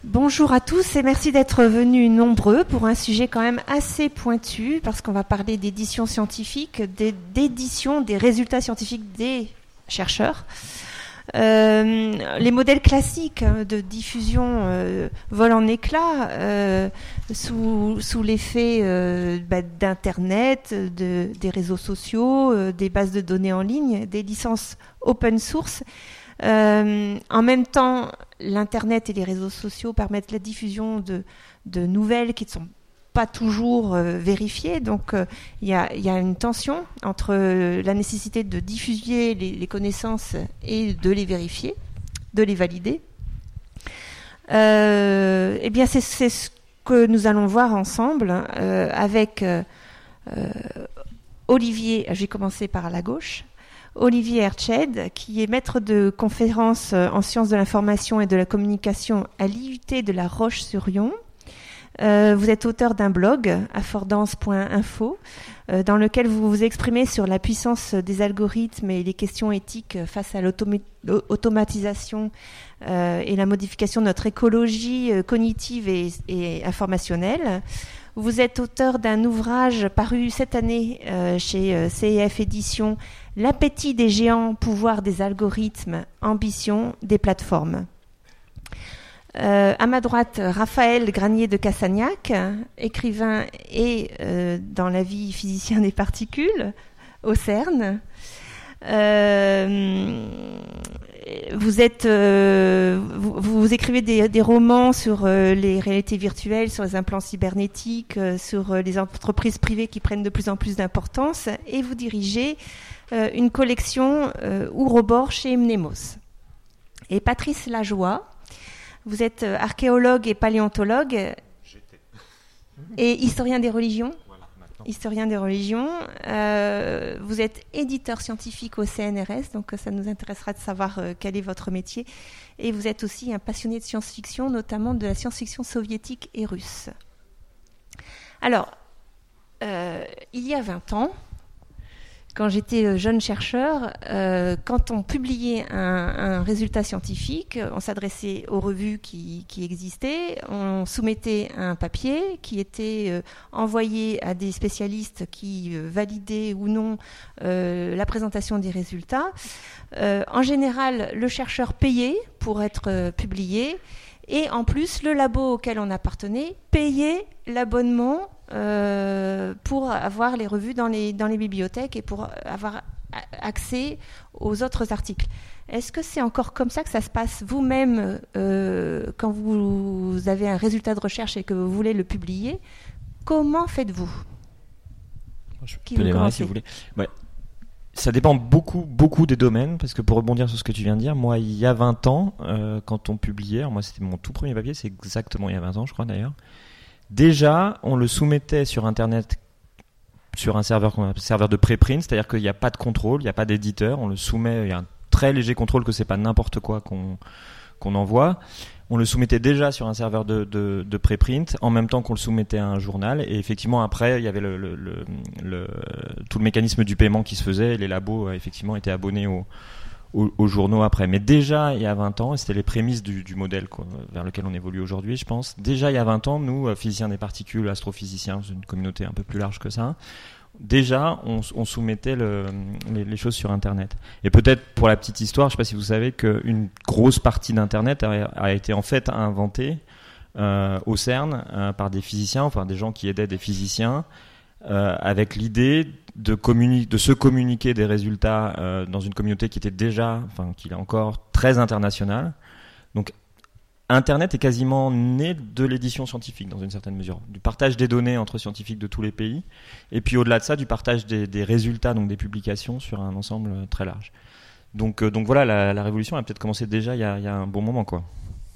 Bonjour à tous et merci d'être venus nombreux pour un sujet quand même assez pointu parce qu'on va parler d'édition scientifique, d'édition des résultats scientifiques des chercheurs. Les modèles classiques de diffusion volent en éclats sous l'effet d'Internet, des réseaux sociaux, des bases de données en ligne, des licences open source. En même temps, l'Internet et les réseaux sociaux permettent la diffusion de nouvelles qui ne sont pas toujours vérifiées. Donc, il y a une tension entre la nécessité de diffuser les connaissances et de les vérifier, de les valider. Eh bien, c'est ce que nous allons voir ensemble avec Olivier. Je vais commencer par la gauche. Olivier Herched, qui est maître de conférences en sciences de l'information et de la communication à l'IUT de La Roche-sur-Yon. Vous êtes auteur d'un blog, affordance.info, dans lequel vous vous exprimez sur la puissance des algorithmes et les questions éthiques face à l'automatisation et la modification de notre écologie cognitive et informationnelle. Vous êtes auteur d'un ouvrage paru cette année chez CEF Éditions, L'appétit des géants, pouvoir des algorithmes, ambition des plateformes. À ma droite, Raphaël Granier de Cassagnac, écrivain et dans la vie physicien des particules au CERN. Vous écrivez des romans sur les réalités virtuelles, sur les implants cybernétiques, sur les entreprises privées qui prennent de plus en plus d'importance, et vous dirigez une collection Ourobor chez Mnemos. Et Patrice Lajoie, vous êtes archéologue et paléontologue. J'étais. Et historien des religions. Voilà, maintenant. Historien des religions. Vous êtes éditeur scientifique au CNRS, donc ça nous intéressera de savoir quel est votre métier. Et vous êtes aussi un passionné de science-fiction, notamment de la science-fiction soviétique et russe. Alors, il y a 20 ans, quand j'étais jeune chercheur, quand on publiait un résultat scientifique, on s'adressait aux revues qui existaient, on soumettait un papier qui était envoyé à des spécialistes qui validaient ou non la présentation des résultats. En général, le chercheur payait pour être publié et en plus, le labo auquel on appartenait payait l'abonnement pour avoir les revues dans les bibliothèques et pour avoir accès aux autres articles. Est-ce que c'est encore comme ça que ça se passe vous-même quand vous avez un résultat de recherche et que vous voulez le publier? Comment faites-vous? Je peux démarrer si vous voulez. Ouais. Ça dépend beaucoup des domaines, parce que pour rebondir sur ce que tu viens de dire, moi, il y a 20 ans, quand on publiait, moi c'était mon tout premier papier, c'est exactement il y a 20 ans, je crois d'ailleurs, déjà, on le soumettait sur Internet, sur un serveur de préprint, c'est-à-dire qu'il n'y a pas de contrôle, il n'y a pas d'éditeur, on le soumet, il y a un très léger contrôle que c'est pas n'importe quoi qu'on envoie. On le soumettait déjà sur un serveur de préprint, en même temps qu'on le soumettait à un journal, et effectivement après il y avait tout le mécanisme du paiement qui se faisait, et les labos effectivement étaient abonnés aux journaux après. Mais déjà, il y a 20 ans, et c'était les prémices du modèle vers lequel on évolue aujourd'hui, je pense. Déjà, il y a 20 ans, nous, physiciens des particules, astrophysiciens, c'est une communauté un peu plus large que ça, déjà, on soumettait les choses sur Internet. Et peut-être, pour la petite histoire, je ne sais pas si vous savez qu'une grosse partie d'Internet a été en fait inventée au CERN par des physiciens, enfin des gens qui aidaient des physiciens, avec l'idée de se communiquer des résultats dans une communauté qui était déjà, enfin qui est encore très internationale. Donc Internet est quasiment né de l'édition scientifique dans une certaine mesure, du partage des données entre scientifiques de tous les pays, et puis au-delà de ça, du partage des résultats, donc des publications sur un ensemble très large. Donc voilà, la révolution a peut-être commencé déjà il y a un bon moment, quoi.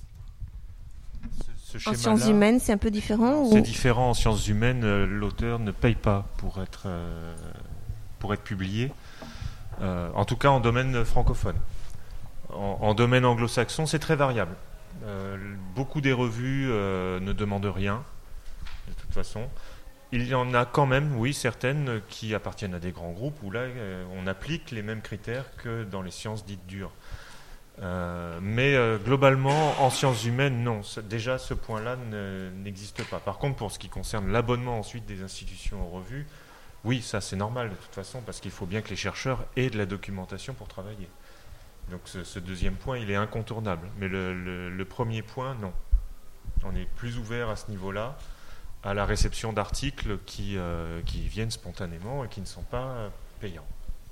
En sciences humaines, c'est un peu différent C'est différent. En sciences humaines, l'auteur ne paye pas pour être publié, en tout cas en domaine francophone. En domaine anglo-saxon, c'est très variable. Beaucoup des revues ne demandent rien, de toute façon. Il y en a quand même, oui, certaines qui appartiennent à des grands groupes où là, on applique les mêmes critères que dans les sciences dites dures. Mais globalement, en sciences humaines, non. Déjà, ce point-là n'existe pas. Par contre, pour ce qui concerne l'abonnement ensuite des institutions aux revues, oui, ça c'est normal de toute façon, parce qu'il faut bien que les chercheurs aient de la documentation pour travailler. Donc ce deuxième point, il est incontournable. Mais le premier point, non. On est plus ouvert à ce niveau-là, à la réception d'articles qui viennent spontanément et qui ne sont pas payants.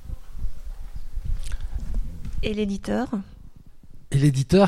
Et l'éditeur ? L'éditeur,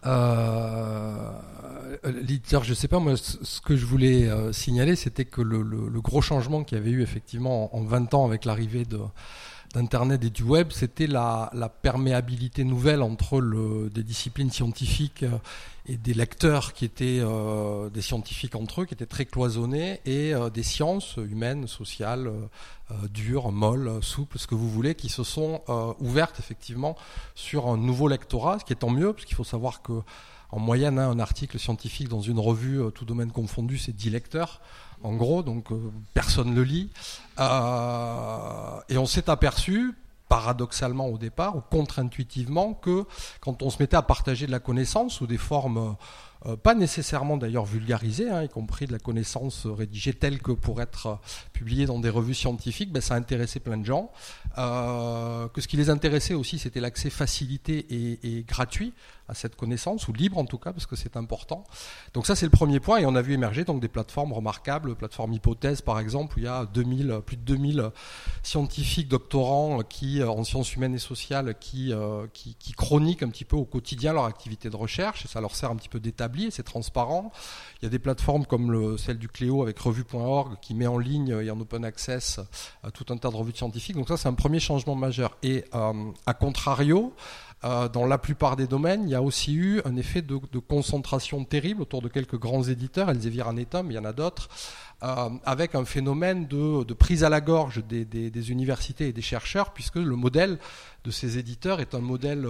je ne sais pas, moi, ce que je voulais signaler, c'était que le gros changement qu'il y avait eu effectivement en 20 ans avec l'arrivée d'Internet et du web, c'était la perméabilité nouvelle entre des disciplines scientifiques et des lecteurs qui étaient des scientifiques entre eux, qui étaient très cloisonnés, et des sciences humaines, sociales, dures, molles, souples, ce que vous voulez, qui se sont ouvertes effectivement sur un nouveau lectorat, ce qui est tant mieux, parce qu'il faut savoir que en moyenne, un article scientifique dans une revue, tout domaine confondu, c'est 10 lecteurs. En gros, donc personne ne le lit. Et on s'est aperçu, paradoxalement au départ, ou contre-intuitivement, que quand on se mettait à partager de la connaissance sous des formes pas nécessairement d'ailleurs vulgarisées, y compris de la connaissance rédigée telle que pour être publiée dans des revues scientifiques, ça intéressait plein de gens. Que ce qui les intéressait aussi, c'était l'accès facilité et gratuit à cette connaissance, ou libre en tout cas, parce que c'est important. Donc ça, c'est le premier point, et on a vu émerger donc des plateformes remarquables, plateforme Hypothèse par exemple, où il y a plus de 2000 scientifiques doctorants en sciences humaines et sociales qui chroniquent un petit peu au quotidien leur activité de recherche, et ça leur sert un petit peu d'établi, et c'est transparent. Il y a des plateformes comme celle du Cléo avec revue.org qui met en ligne et en open access tout un tas de revues scientifiques. Donc ça, c'est un premier changement majeur. Et à contrario, dans la plupart des domaines, il y a aussi eu un effet de concentration terrible autour de quelques grands éditeurs. Elsevier en est un, mais il y en a d'autres, avec un phénomène de prise à la gorge des universités et des chercheurs, puisque le modèle de ces éditeurs est un modèle,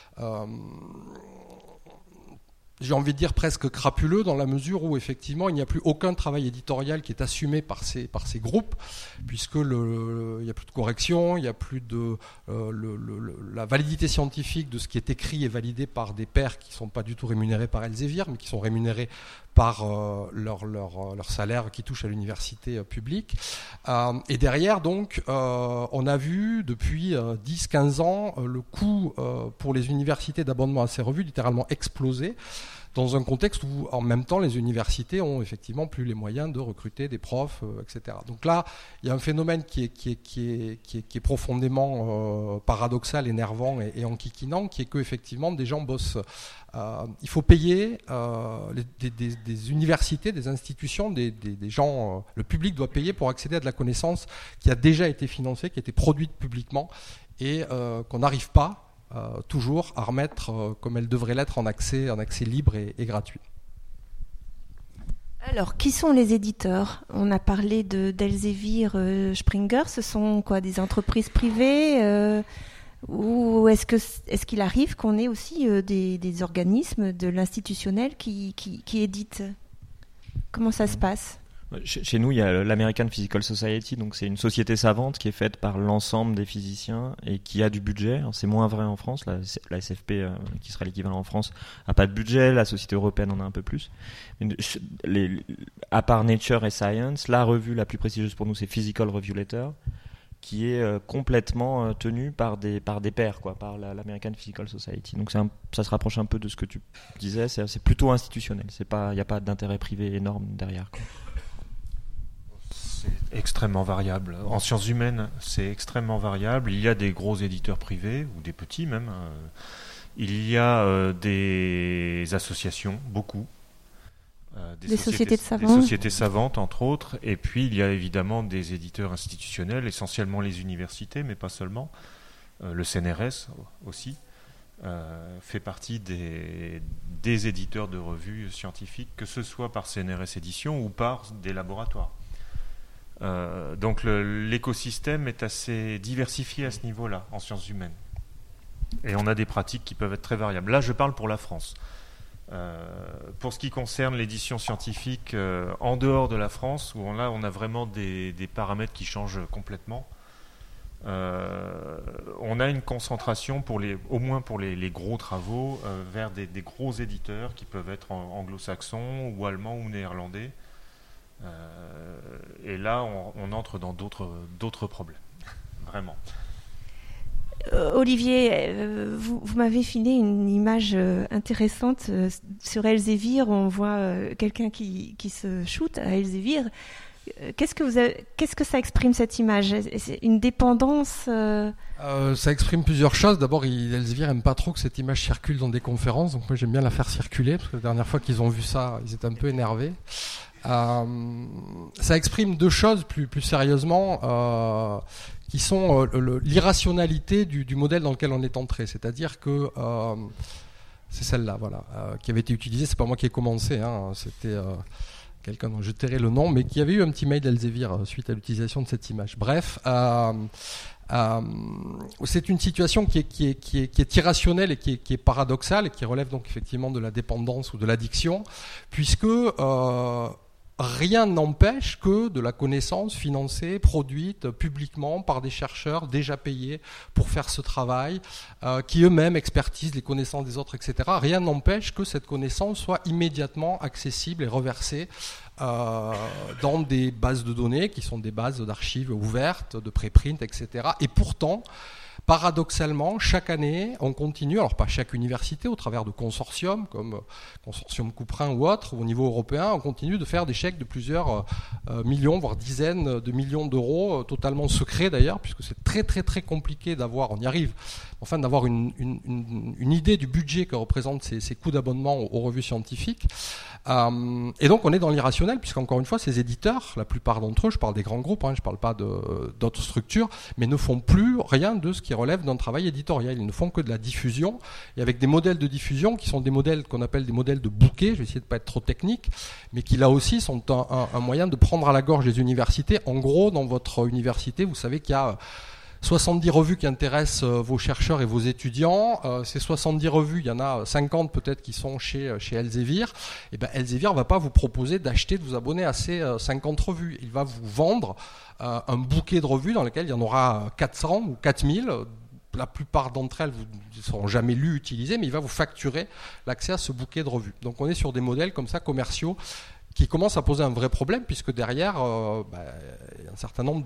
j'ai envie de dire presque crapuleux, dans la mesure où effectivement il n'y a plus aucun travail éditorial qui est assumé par ces groupes, puisque il n'y a plus de correction, il n'y a plus de la validité scientifique de ce qui est écrit est validée par des pairs qui ne sont pas du tout rémunérés par Elsevier, mais qui sont rémunérés par leur salaire qui touche à l'université publique. Et derrière, donc, on a vu depuis 10-15 ans le coût pour les universités d'abonnement à ces revues littéralement exploser, dans un contexte où, en même temps, les universités ont effectivement plus les moyens de recruter des profs, etc. Donc là, il y a un phénomène qui est profondément paradoxal, énervant et enquiquinant, qui est que effectivement des gens bossent. Il faut payer des universités, des institutions, des gens. Le public doit payer pour accéder à de la connaissance qui a déjà été financée, qui a été produite publiquement, et qu'on n'arrive pas toujours à remettre comme elle devrait l'être en accès libre et gratuit. Alors, qui sont les éditeurs ? On a parlé d'Elsevier, Springer. Ce sont quoi, des entreprises privées ou est-ce qu'il arrive qu'on ait aussi des organismes de l'institutionnel qui éditent ? Comment ça se passe ? Chez nous, il y a l'American Physical Society, donc c'est une société savante qui est faite par l'ensemble des physiciens et qui a du budget. Alors, c'est moins vrai en France, la SFP, qui sera l'équivalent en France, n'a pas de budget, la Société européenne en a un peu plus. À part Nature et Science, la revue la plus prestigieuse pour nous, c'est Physical Review Letter, qui est complètement tenue par des pairs, par l'American Physical Society. Donc ça se rapproche un peu de ce que tu disais, c'est plutôt institutionnel, il n'y a pas d'intérêt privé énorme derrière, quoi. C'est extrêmement variable. En sciences humaines, c'est extrêmement variable. Il y a des gros éditeurs privés, ou des petits même. Il y a des associations, beaucoup. Des sociétés savantes, entre autres. Et puis, il y a évidemment des éditeurs institutionnels, essentiellement les universités, mais pas seulement. Le CNRS aussi fait partie des éditeurs de revues scientifiques, que ce soit par CNRS Éditions ou par des laboratoires. Donc l'écosystème est assez diversifié à ce niveau-là, en sciences humaines. Et on a des pratiques qui peuvent être très variables. Là, je parle pour la France. Pour ce qui concerne l'édition scientifique en dehors de la France, où on a vraiment des paramètres qui changent complètement. on a une concentration au moins pour les gros travaux vers des gros éditeurs qui peuvent être anglo-saxons ou allemands ou néerlandais. Et là, on entre dans d'autres problèmes, vraiment. Olivier, vous m'avez filé une image intéressante sur Elsevier. On voit quelqu'un qui se shoot à Elsevier. Qu'est-ce que ça exprime, cette image ? C'est une dépendance Ça exprime plusieurs choses. D'abord, Elsevier n'aime pas trop que cette image circule dans des conférences. Donc moi, j'aime bien la faire circuler, parce que la dernière fois qu'ils ont vu ça, ils étaient un peu énervés. Ça exprime deux choses plus sérieusement, qui sont l'irrationalité du modèle dans lequel on est entré. C'est-à-dire que c'est celle-là, voilà, qui avait été utilisée. C'est pas moi qui ai commencé, hein, c'était quelqu'un dont je tairai le nom, mais qui avait eu un petit mail d'Elsevier suite à l'utilisation de cette image. Bref, c'est une situation qui est irrationnelle et qui est paradoxale et qui relève donc effectivement de la dépendance ou de l'addiction, puisque rien n'empêche que de la connaissance financée, produite publiquement par des chercheurs déjà payés pour faire ce travail, qui eux-mêmes expertisent les connaissances des autres, etc. Rien n'empêche que cette connaissance soit immédiatement accessible et reversée dans des bases de données qui sont des bases d'archives ouvertes, de préprint, etc. Et pourtant, paradoxalement, chaque année, on continue, alors pas chaque université, au travers de consortiums comme Consortium Couperin ou autres, au niveau européen, on continue de faire des chèques de plusieurs millions, voire dizaines de millions d'euros, totalement secrets d'ailleurs, puisque c'est très très très compliqué d'avoir, on y arrive, enfin d'avoir une idée du budget que représentent ces coûts d'abonnement aux revues scientifiques. Et donc on est dans l'irrationnel, puisqu'encore une fois, ces éditeurs, la plupart d'entre eux, je parle des grands groupes, je ne parle pas d'autres structures, mais ne font plus rien de ce qui relève d'un travail éditorial. Ils ne font que de la diffusion, et avec des modèles de diffusion qui sont des modèles qu'on appelle des modèles de bouquet, je vais essayer de ne pas être trop technique, mais qui là aussi sont un moyen de prendre à la gorge les universités. En gros, dans votre université, vous savez qu'il y a 70 revues qui intéressent vos chercheurs et vos étudiants. Ces 70 revues, il y en a 50 peut-être qui sont chez Elsevier. Et ben Elsevier ne va pas vous proposer d'acheter, de vous abonner à ces 50 revues. Il va vous vendre un bouquet de revues dans lesquelles il y en aura 400 ou 4000. La plupart d'entre elles ne seront jamais lues, utilisées, mais il va vous facturer l'accès à ce bouquet de revues. Donc on est sur des modèles comme ça commerciaux qui commencent à poser un vrai problème, puisque derrière, il y a un certain nombre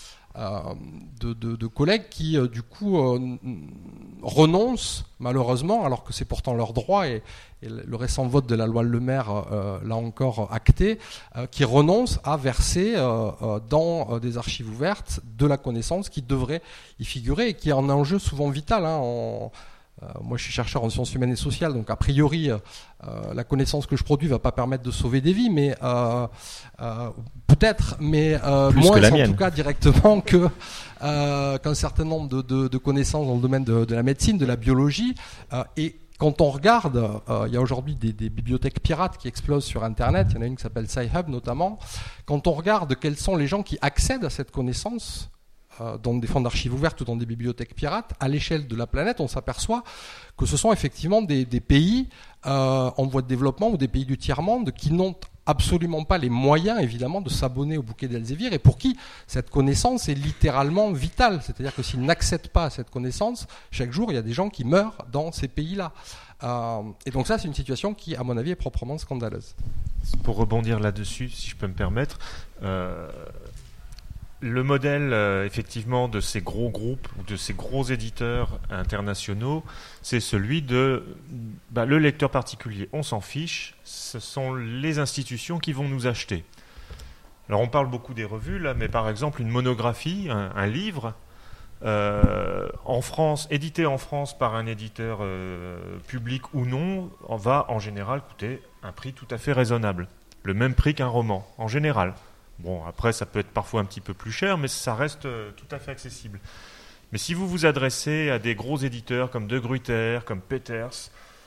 de collègues qui du coup renoncent malheureusement, alors que c'est pourtant leur droit, et le récent vote de la loi Le Maire l'a encore acté, qui renoncent à verser dans des archives ouvertes de la connaissance qui devrait y figurer et qui est un enjeu souvent vital. Moi, je suis chercheur en sciences humaines et sociales, donc a priori, la connaissance que je produis ne va pas permettre de sauver des vies, mais peut-être, mais moins en tout cas directement qu'un certain nombre de connaissances dans le domaine de la médecine, de la biologie. Et quand on regarde, il y a aujourd'hui des bibliothèques pirates qui explosent sur Internet, il y en a une qui s'appelle Sci-Hub notamment. Quand on regarde quels sont les gens qui accèdent à cette connaissance, dans des fonds d'archives ouvertes ou dans des bibliothèques pirates, à l'échelle de la planète, on s'aperçoit que ce sont effectivement des pays en voie de développement ou des pays du tiers-monde qui n'ont absolument pas les moyens, évidemment, de s'abonner au bouquet d'Elsevier et pour qui cette connaissance est littéralement vitale. C'est-à-dire que s'ils n'accèdent pas à cette connaissance, chaque jour, il y a des gens qui meurent dans ces pays-là. Et donc ça, c'est une situation qui, à mon avis, est proprement scandaleuse. Pour rebondir là-dessus, si je peux me permettre, le modèle, effectivement, de ces gros groupes, ou de ces gros éditeurs internationaux, c'est celui de le lecteur particulier. On s'en fiche, ce sont les institutions qui vont nous acheter. Alors, on parle beaucoup des revues, là, mais par exemple, une monographie, un livre, en France, édité en France par un éditeur public ou non, va en général coûter un prix tout à fait raisonnable. Le même prix qu'un roman, en général. Bon, après, ça peut être parfois un petit peu plus cher, mais ça reste tout à fait accessible. Mais si vous vous adressez à des gros éditeurs comme De Gruyter, comme Peters,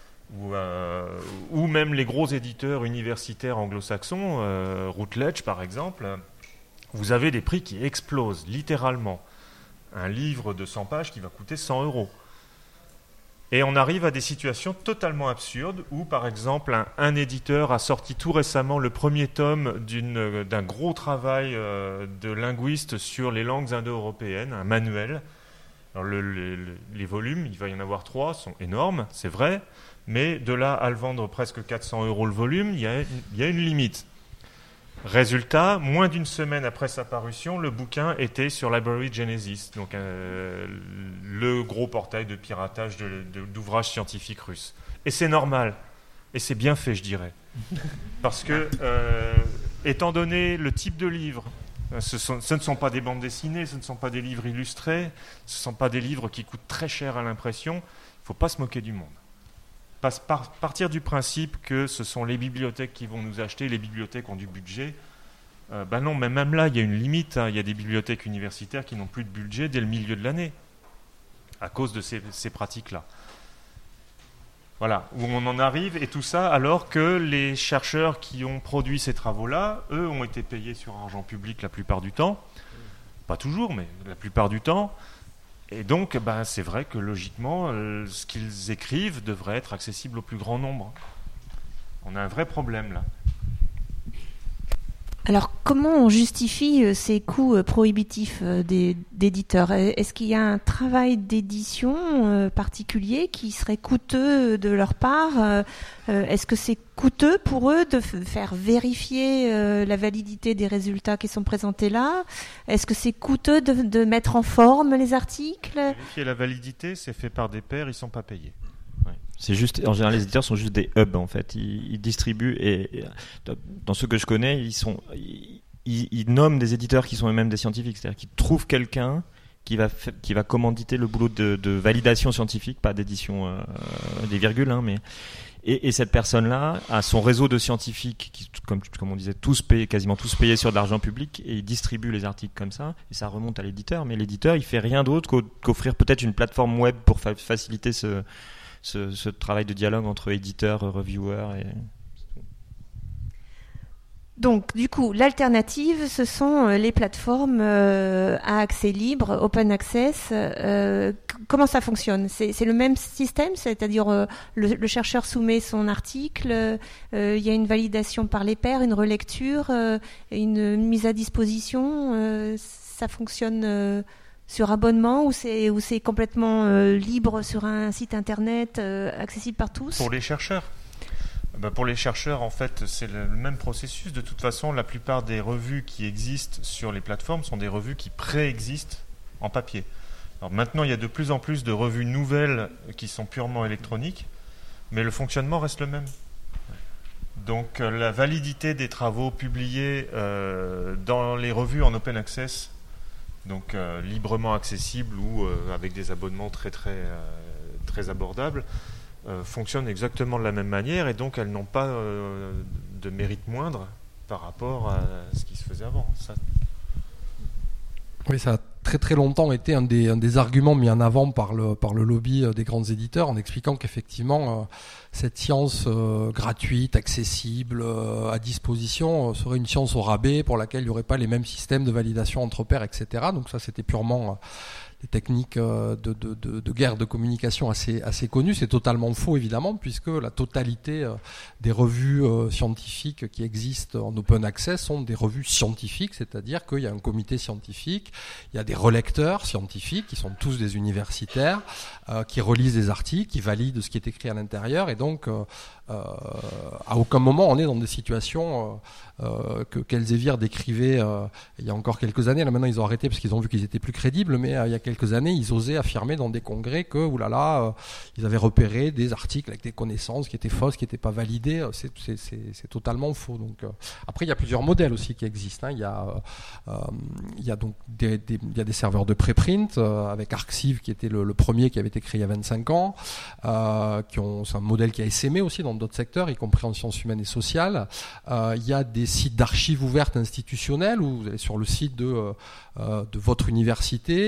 ou même les gros éditeurs universitaires anglo-saxons, Routledge par exemple, vous avez des prix qui explosent, littéralement. Un livre de 100 pages qui va coûter 100 €. Et on arrive à des situations totalement absurdes où, par exemple, un éditeur a sorti tout récemment le premier tome d'un gros travail de linguiste sur les langues indo-européennes, un manuel. Alors les volumes, il va y en avoir 3, sont énormes, c'est vrai, mais de là à le vendre presque 400 € le volume, il y a une limite. Résultat, moins d'une semaine après sa parution, le bouquin était sur Library Genesis, donc le gros portail de piratage d'ouvrages scientifiques russes. Et c'est normal, et c'est bien fait, je dirais. Parce que, étant donné le type de livre, ce ne sont pas des bandes dessinées, ce ne sont pas des livres illustrés, ce ne sont pas des livres qui coûtent très cher à l'impression, il ne faut pas se moquer du monde. Partir du principe que ce sont les bibliothèques qui vont nous acheter, les bibliothèques ont du budget. Non, mais même là, il y a une limite. Il y a des bibliothèques universitaires qui n'ont plus de budget dès le milieu de l'année, à cause de ces pratiques-là. Voilà, où on en arrive, et tout ça alors que les chercheurs qui ont produit ces travaux-là, eux, ont été payés sur argent public la plupart du temps. Pas toujours, mais la plupart du temps. Et donc, c'est vrai que logiquement, ce qu'ils écrivent devrait être accessible au plus grand nombre. On a un vrai problème là. Alors, comment on justifie ces coûts prohibitifs d'éditeurs ? Est-ce qu'il y a un travail d'édition particulier qui serait coûteux de leur part ? Est-ce que c'est coûteux pour eux de faire vérifier la validité des résultats qui sont présentés là ? Est-ce que c'est coûteux de mettre en forme les articles ? Vérifier la validité, c'est fait par des pairs, ils ne sont pas payés. C'est juste, en général, les éditeurs sont juste des hubs en fait. Ils distribuent et dans ceux que je connais, ils nomment des éditeurs qui sont eux-mêmes des scientifiques, c'est-à-dire qu'ils trouvent quelqu'un qui va commanditer le boulot de validation scientifique, pas d'édition des virgules, mais et cette personne-là a son réseau de scientifiques qui, comme on disait, quasiment tous payés sur de l'argent public, et il distribue les articles comme ça, et ça remonte à l'éditeur. Mais l'éditeur, il fait rien d'autre qu'offrir peut-être une plateforme web pour faciliter ce travail de dialogue entre éditeurs, reviewers et... Donc, du coup, l'alternative, ce sont les plateformes à accès libre, open access. Comment ça fonctionne ? C'est le même système, c'est-à-dire le chercheur soumet son article, il y a une validation par les pairs, une relecture, une mise à disposition. Ça fonctionne sur abonnement ou c'est complètement libre sur un site internet accessible par tous ? Pour les chercheurs ? Pour les chercheurs, en fait, c'est le même processus. De toute façon, la plupart des revues qui existent sur les plateformes sont des revues qui préexistent en papier. Alors maintenant, il y a de plus en plus de revues nouvelles qui sont purement électroniques, mais le fonctionnement reste le même. Donc la validité des travaux publiés dans les revues en open access, donc librement accessibles ou avec des abonnements très abordables, fonctionnent exactement de la même manière, et donc elles n'ont pas de mérite moindre par rapport à ce qui se faisait avant. Oui, ça a très très longtemps été un des arguments mis en avant par le lobby des grands éditeurs, en expliquant qu'effectivement cette science gratuite, accessible, à disposition serait une science au rabais pour laquelle il n'y aurait pas les mêmes systèmes de validation entre pairs, etc. Donc ça, c'était purement des techniques de guerre de communication assez connues. C'est totalement faux, évidemment, puisque la totalité des revues scientifiques qui existent en open access sont des revues scientifiques, c'est-à-dire qu'il y a un comité scientifique, il y a des relecteurs scientifiques qui sont tous des universitaires, qui relisent des articles, qui valident ce qui est écrit à l'intérieur, et donc à aucun moment on est dans des situations qu'Elsevier décrivait il y a encore quelques années. Là maintenant ils ont arrêté parce qu'ils ont vu qu'ils étaient plus crédibles, mais il y a quelques années ils osaient affirmer dans des congrès que ils avaient repéré des articles avec des connaissances qui étaient fausses, qui n'étaient pas validées. C'est totalement faux. Donc après il y a plusieurs modèles aussi qui existent, Il y a donc il y a des serveurs de préprint avec Arxiv qui était le premier, qui avait été créé il y a 25 ans, c'est un modèle qui a essaimé aussi dans d'autres secteurs, y compris en sciences humaines et sociales. Il y a des sites d'archives ouvertes institutionnelles où vous allez sur le site de votre université et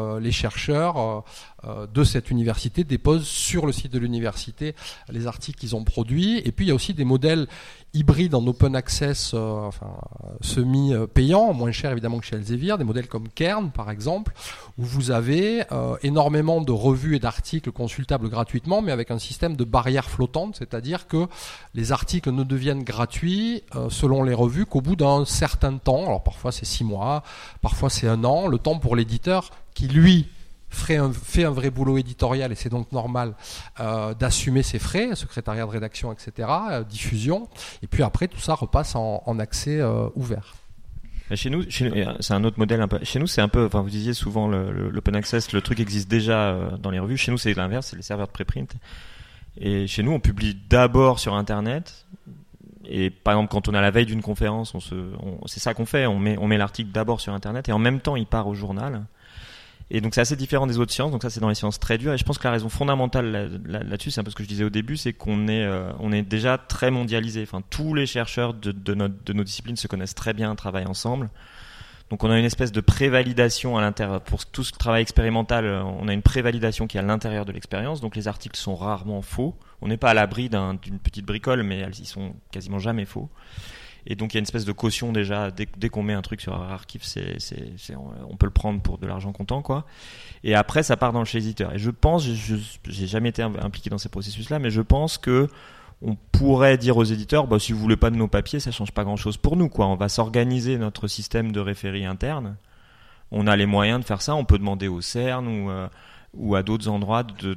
les chercheurs de cette université déposent sur le site de l'université les articles qu'ils ont produits. Et puis il y a aussi des modèles hybrides en open access, semi-payants, moins chers évidemment que chez Elsevier, des modèles comme Cairn par exemple, où vous avez énormément de revues et d'articles consultables gratuitement, mais avec un système de barrière flottante, c'est-à-dire que les articles ne deviennent gratuits selon les revues qu'au bout d'un certain temps. Alors parfois c'est 6 mois, parfois c'est 1 an, le temps pour l'éditeur qui lui fait un vrai boulot éditorial, et c'est donc normal d'assumer ses frais, secrétariat de rédaction, etc., diffusion, et puis après tout ça repasse en accès ouvert. Chez nous, c'est un autre modèle un peu. Chez nous, c'est un peu. Enfin, vous disiez souvent l'open access, le truc existe déjà dans les revues. Chez nous, c'est l'inverse, c'est les serveurs de préprint. Et chez nous, on publie d'abord sur Internet. Et par exemple, quand on est à la veille d'une conférence, c'est ça qu'on fait. On met l'article d'abord sur Internet et en même temps, il part au journal. Et donc c'est assez différent des autres sciences, donc ça c'est dans les sciences très dures, et je pense que la raison fondamentale là-dessus, c'est un peu ce que je disais au début, c'est qu'on est déjà très mondialisé. Enfin, tous les chercheurs de nos disciplines se connaissent très bien, travaillent ensemble. Donc on a une espèce de prévalidation à l'intérieur. Pour tout ce travail expérimental, on a une prévalidation qui est à l'intérieur de l'expérience, donc les articles sont rarement faux. On n'est pas à l'abri d'une petite bricole, mais ils sont quasiment jamais faux. Et donc il y a une espèce de caution déjà, dès qu'on met un truc sur Archive, on peut le prendre pour de l'argent comptant, quoi. Et après ça part dans chez l'éditeur. Et je pense, j'ai jamais été impliqué dans ces processus-là, mais je pense que on pourrait dire aux éditeurs, si vous voulez pas de nos papiers, ça change pas grand-chose pour nous, quoi. On va s'organiser notre système de référé interne. On a les moyens de faire ça. On peut demander au CERN ou à d'autres endroits de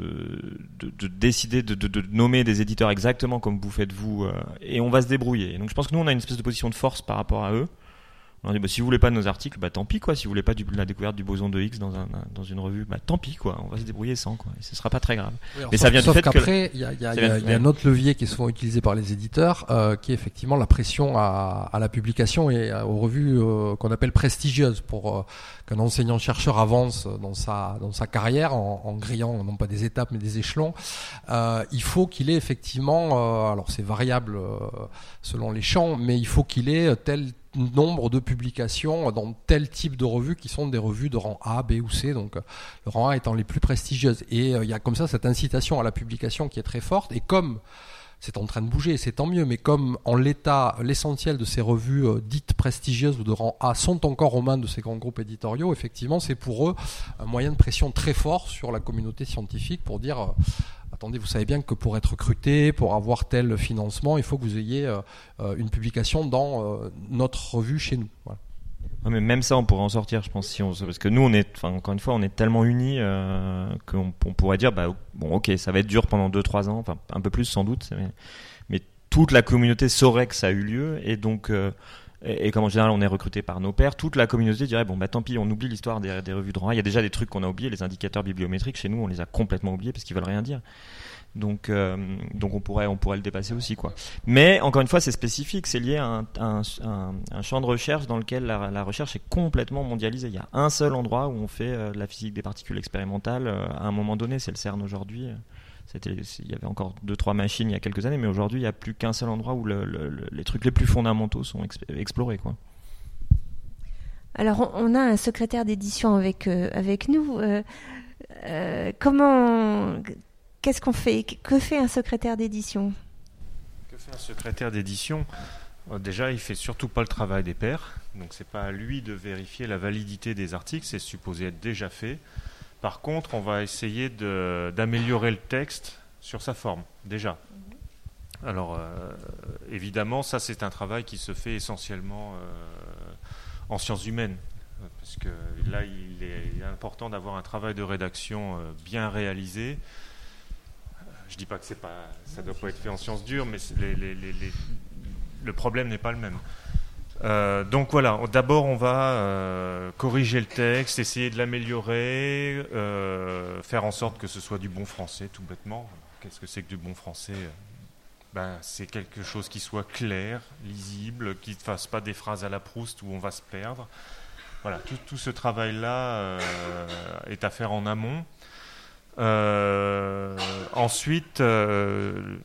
décider de nommer des éditeurs exactement comme vous faites vous, et on va se débrouiller. Et donc je pense que nous on a une espèce de position de force par rapport à eux. On dit si vous voulez pas de nos articles, tant pis quoi. Si vous voulez pas de la découverte du boson de Higgs dans une revue, tant pis quoi. On va se débrouiller sans, quoi. Et ce sera pas très grave. Oui, mais ça vient du fait qu'après il y a un autre levier qui est souvent utilisé par les éditeurs, qui est effectivement la pression à la publication et aux revues qu'on appelle prestigieuses, pour qu'un enseignant-chercheur avance dans sa carrière en grillant non pas des étapes mais des échelons. Il faut qu'il ait effectivement, alors c'est variable selon les champs, mais il faut qu'il ait tel nombre de publications dans tel type de revues qui sont des revues de rang A, B ou C, donc le rang A étant les plus prestigieuses. Et il y a comme ça cette incitation à la publication qui est très forte, et comme c'est en train de bouger, c'est tant mieux, mais comme en l'état, l'essentiel de ces revues dites prestigieuses ou de rang A sont encore aux mains de ces grands groupes éditoriaux, effectivement c'est pour eux un moyen de pression très fort sur la communauté scientifique pour dire attendez, vous savez bien que pour être recruté, pour avoir tel financement, il faut que vous ayez une publication dans notre revue chez nous. Voilà. Ouais, mais même ça, on pourrait en sortir, je pense, parce que nous, encore une fois, on est tellement unis qu'on pourrait dire, ok, ça va être dur pendant 2-3 ans, enfin un peu plus sans doute, mais toute la communauté saurait que ça a eu lieu, et donc et comme en général on est recruté par nos pairs, toute la communauté dirait tant pis, on oublie l'histoire des revues de rang. Il y a déjà des trucs qu'on a oubliés, les indicateurs bibliométriques chez nous on les a complètement oubliés parce qu'ils veulent rien dire. Donc on pourrait le dépasser aussi, quoi. Mais encore une fois c'est spécifique, c'est lié à un champ de recherche dans lequel la recherche est complètement mondialisée. Il y a un seul endroit où on fait de la physique des particules expérimentales à un moment donné, c'est le CERN aujourd'hui. Il y avait encore 2-3 machines il y a quelques années, mais aujourd'hui il n'y a plus qu'un seul endroit où les trucs les plus fondamentaux sont explorés, quoi. Alors on a un secrétaire d'édition avec nous. Qu'est-ce qu'on fait ? Que fait un secrétaire d'édition ? Que fait un secrétaire d'édition ? Déjà, il fait surtout pas le travail des pairs, donc c'est pas à lui de vérifier la validité des articles, c'est supposé être déjà fait. Par contre, on va essayer d'améliorer le texte sur sa forme, déjà. Alors, évidemment, ça, c'est un travail qui se fait essentiellement en sciences humaines. Parce que là, il est important d'avoir un travail de rédaction bien réalisé. Je ne dis pas que ça ne doit pas être fait en sciences dures, mais le problème n'est pas le même. Donc voilà, d'abord on va corriger le texte, essayer de l'améliorer, faire en sorte que ce soit du bon français, tout bêtement. Qu'est-ce que c'est que du bon français ? C'est quelque chose qui soit clair, lisible, qui ne fasse pas des phrases à la Proust où on va se perdre. Voilà, tout ce travail-là est à faire en amont. Ensuite,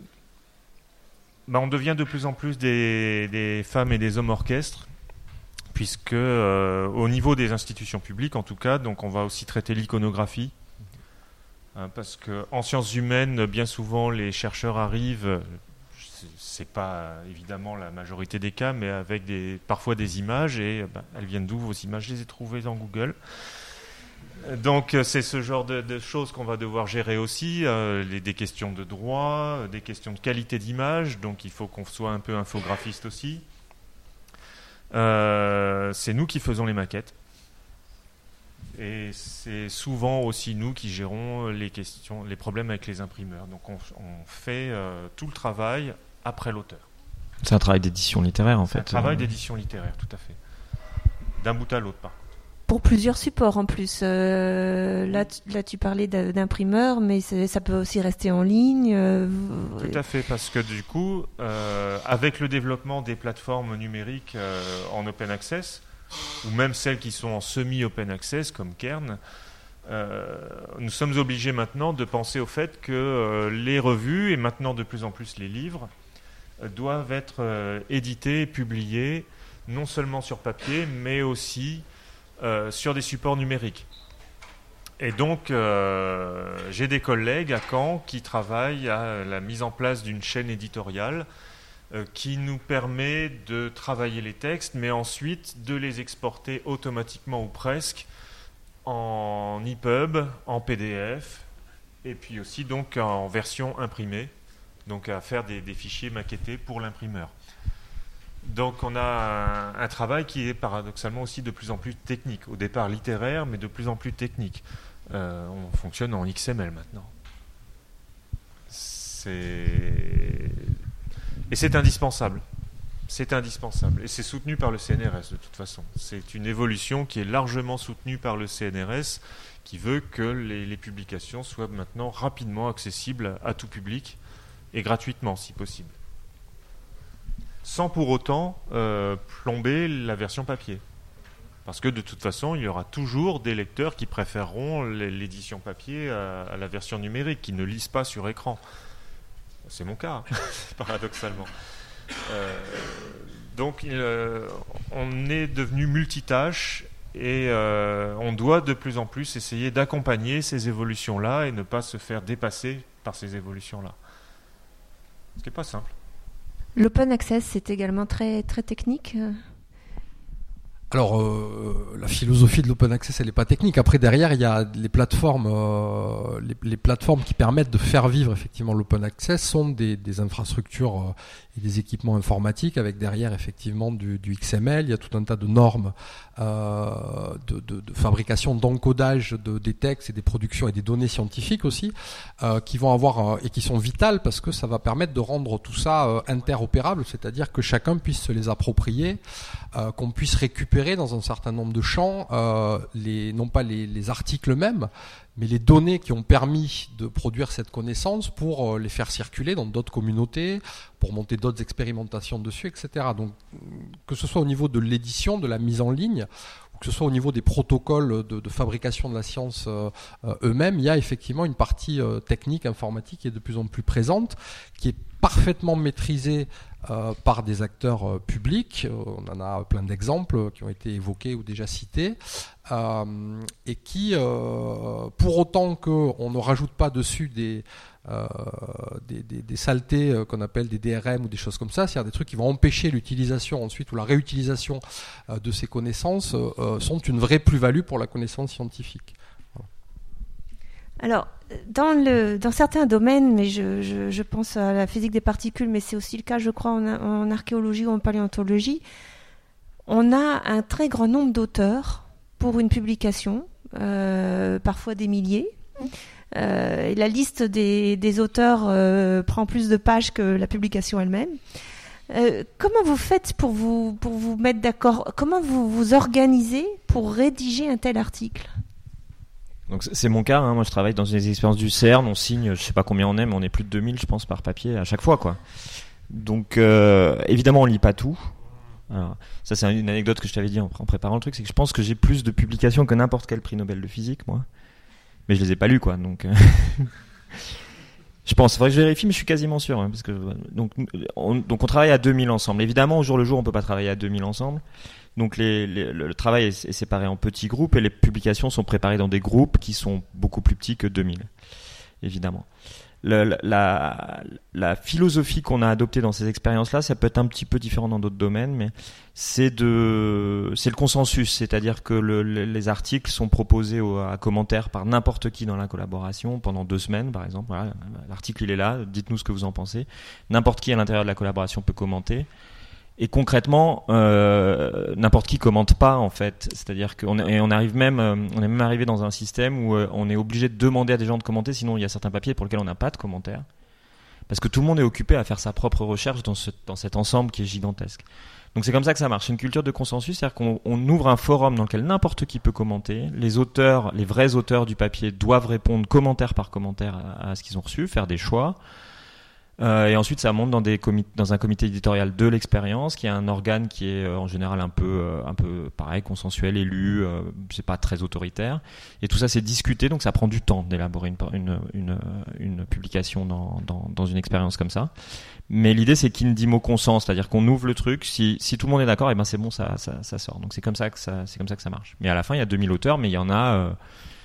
on devient de plus en plus des femmes et des hommes orchestres puisque au niveau des institutions publiques, en tout cas, donc on va aussi traiter l'iconographie, parce que en sciences humaines, bien souvent, les chercheurs arrivent, c'est pas évidemment la majorité des cas, mais avec parfois des images, et elles viennent d'où vos images? Je les ai trouvées dans Google. Donc c'est ce genre de choses qu'on va devoir gérer aussi, des questions de droit, des questions de qualité d'image, donc il faut qu'on soit un peu infographiste aussi. C'est nous qui faisons les maquettes, et c'est souvent aussi nous qui gérons les problèmes avec les imprimeurs. Donc on fait tout le travail après l'auteur. C'est un travail d'édition littéraire en fait. C'est un travail d'édition littéraire, tout à fait. D'un bout à l'autre, par contre. Pour plusieurs supports en plus. Là, tu parlais d'imprimeurs, mais ça peut aussi rester en ligne. Tout à fait, parce que du coup, avec le développement des plateformes numériques en open access, ou même celles qui sont en semi-open access, comme Kern, nous sommes obligés maintenant de penser au fait que les revues, et maintenant de plus en plus les livres, doivent être édités et publiés, non seulement sur papier, mais aussi sur des supports numériques. Et donc, j'ai des collègues à Caen qui travaillent à la mise en place d'une chaîne éditoriale qui nous permet de travailler les textes, mais ensuite de les exporter automatiquement ou presque en EPUB, en PDF, et puis aussi donc en version imprimée, donc à faire des fichiers maquettés pour l'imprimeur. Donc on a un travail qui est paradoxalement aussi de plus en plus technique. Au départ littéraire, mais de plus en plus technique. On fonctionne en XML maintenant. Et c'est indispensable. C'est indispensable. Et c'est soutenu par le CNRS de toute façon. C'est une évolution qui est largement soutenue par le CNRS, qui veut que les publications soient maintenant rapidement accessibles à tout public et gratuitement si possible. Sans pour autant plomber la version papier. Parce que de toute façon, il y aura toujours des lecteurs qui préféreront l'édition papier à la version numérique, qui ne lisent pas sur écran. C'est mon cas, paradoxalement. Donc, on est devenu multitâche et on doit de plus en plus essayer d'accompagner ces évolutions-là et ne pas se faire dépasser par ces évolutions-là. Ce qui n'est pas simple. L'open access, c'est également très, très technique. Alors, la philosophie de l'open access, elle n'est pas technique. Après, derrière, il y a les plateformes, les plateformes qui permettent de faire vivre effectivement l'open access sont des infrastructures et des équipements informatiques avec derrière effectivement du XML. Il y a tout un tas de normes de fabrication, d'encodage des textes et des productions et des données scientifiques aussi, qui vont avoir et qui sont vitales parce que ça va permettre de rendre tout ça interopérable, c'est-à-dire que chacun puisse se les approprier, qu'on puisse récupérer dans un certain nombre de champs, non pas les articles eux-mêmes, mais les données qui ont permis de produire cette connaissance pour les faire circuler dans d'autres communautés, pour monter d'autres expérimentations dessus, etc. Donc, que ce soit au niveau de l'édition, de la mise en ligne, ou que ce soit au niveau des protocoles de fabrication de la science eux-mêmes, il y a effectivement une partie technique, informatique qui est de plus en plus présente, qui est parfaitement maîtrisée par des acteurs publics. On en a plein d'exemples qui ont été évoqués ou déjà cités, et qui, pour autant qu'on ne rajoute pas dessus des saletés qu'on appelle des DRM ou des choses comme ça, c'est-à-dire des trucs qui vont empêcher l'utilisation ensuite ou la réutilisation de ces connaissances, sont une vraie plus-value pour la connaissance scientifique. Alors, dans certains domaines, mais je pense à la physique des particules, mais c'est aussi le cas, je crois, en archéologie ou en paléontologie, on a un très grand nombre d'auteurs pour une publication, parfois des milliers. Et la liste des auteurs prend plus de pages que la publication elle-même. Comment vous faites pour vous mettre d'accord? Comment vous vous organisez pour rédiger un tel article? Donc c'est mon cas, hein. Moi je travaille dans des expériences du CERN, on signe, je sais pas combien on est, mais on est plus de 2000 je pense par papier à chaque fois, quoi. Donc évidemment on lit pas tout. Alors, ça c'est une anecdote que je t'avais dit en préparant le truc, c'est que je pense que j'ai plus de publications que n'importe quel prix Nobel de physique, moi. Mais je les ai pas lus, quoi, donc je pense, il faudrait que je vérifie, mais je suis quasiment sûr, hein, parce que donc on travaille à 2000 ensemble. Évidemment, au jour le jour, on peut pas travailler à 2000 ensemble. Donc le travail est séparé en petits groupes et les publications sont préparées dans des groupes qui sont beaucoup plus petits que 2000, évidemment. La philosophie qu'on a adoptée dans ces expériences-là, ça peut être un petit peu différent dans d'autres domaines, mais c'est le consensus, c'est-à-dire que les articles sont proposés à commentaires par n'importe qui dans la collaboration pendant 2 semaines, par exemple. Voilà, l'article il est là, dites-nous ce que vous en pensez. N'importe qui à l'intérieur de la collaboration peut commenter. Et concrètement, n'importe qui commente pas en fait. C'est-à-dire on est même arrivé dans un système où on est obligé de demander à des gens de commenter, sinon il y a certains papiers pour lesquels on n'a pas de commentaires, parce que tout le monde est occupé à faire sa propre recherche dans cet ensemble qui est gigantesque. Donc c'est comme ça que ça marche. C'est une culture de consensus, c'est-à-dire qu'on ouvre un forum dans lequel n'importe qui peut commenter. Les auteurs, les vrais auteurs du papier doivent répondre commentaire par commentaire à ce qu'ils ont reçu, faire des choix. Et ensuite, ça monte dans un comité éditorial de l'expérience, qui est un organe qui est en général un peu pareil, consensuel, élu. C'est pas très autoritaire. Et tout ça, c'est discuté, donc ça prend du temps d'élaborer une publication dans une expérience comme ça. Mais l'idée, c'est qu'in dimo consent, c'est-à-dire qu'on ouvre le truc. Si tout le monde est d'accord, et ben c'est bon, ça sort. Donc c'est comme ça que ça marche. Mais à la fin, il y a 2000 auteurs, mais il y en a.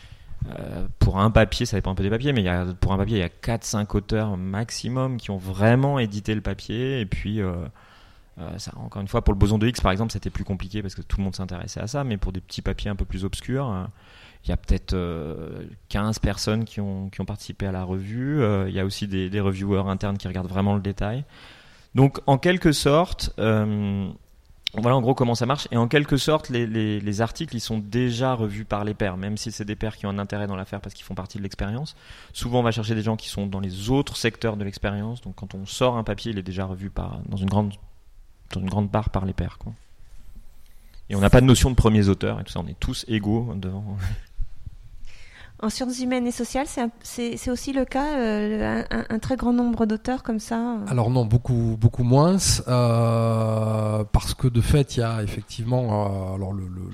Pour un papier, ça dépend un peu des papiers, mais pour un papier, il y a 4-5 auteurs maximum qui ont vraiment édité le papier. Et puis, ça, encore une fois, pour le boson de Higgs, par exemple, c'était plus compliqué parce que tout le monde s'intéressait à ça. Mais pour des petits papiers un peu plus obscurs, il y a peut-être 15 personnes qui ont participé à la revue. Il y a aussi des reviewers internes qui regardent vraiment le détail. Donc, en quelque sorte... voilà en gros comment ça marche, et en quelque sorte les articles ils sont déjà revus par les pairs, même si c'est des pairs qui ont un intérêt dans l'affaire parce qu'ils font partie de l'expérience. Souvent on va chercher des gens qui sont dans les autres secteurs de l'expérience, donc quand on sort un papier il est déjà revu dans une grande part par les pairs, quoi. Et on n'a pas de notion de premiers auteurs et tout ça, on est tous égaux devant. En sciences humaines et sociales, c'est aussi le cas, un très grand nombre d'auteurs comme ça. Alors non, beaucoup moins, parce que de fait, il y a effectivement, alors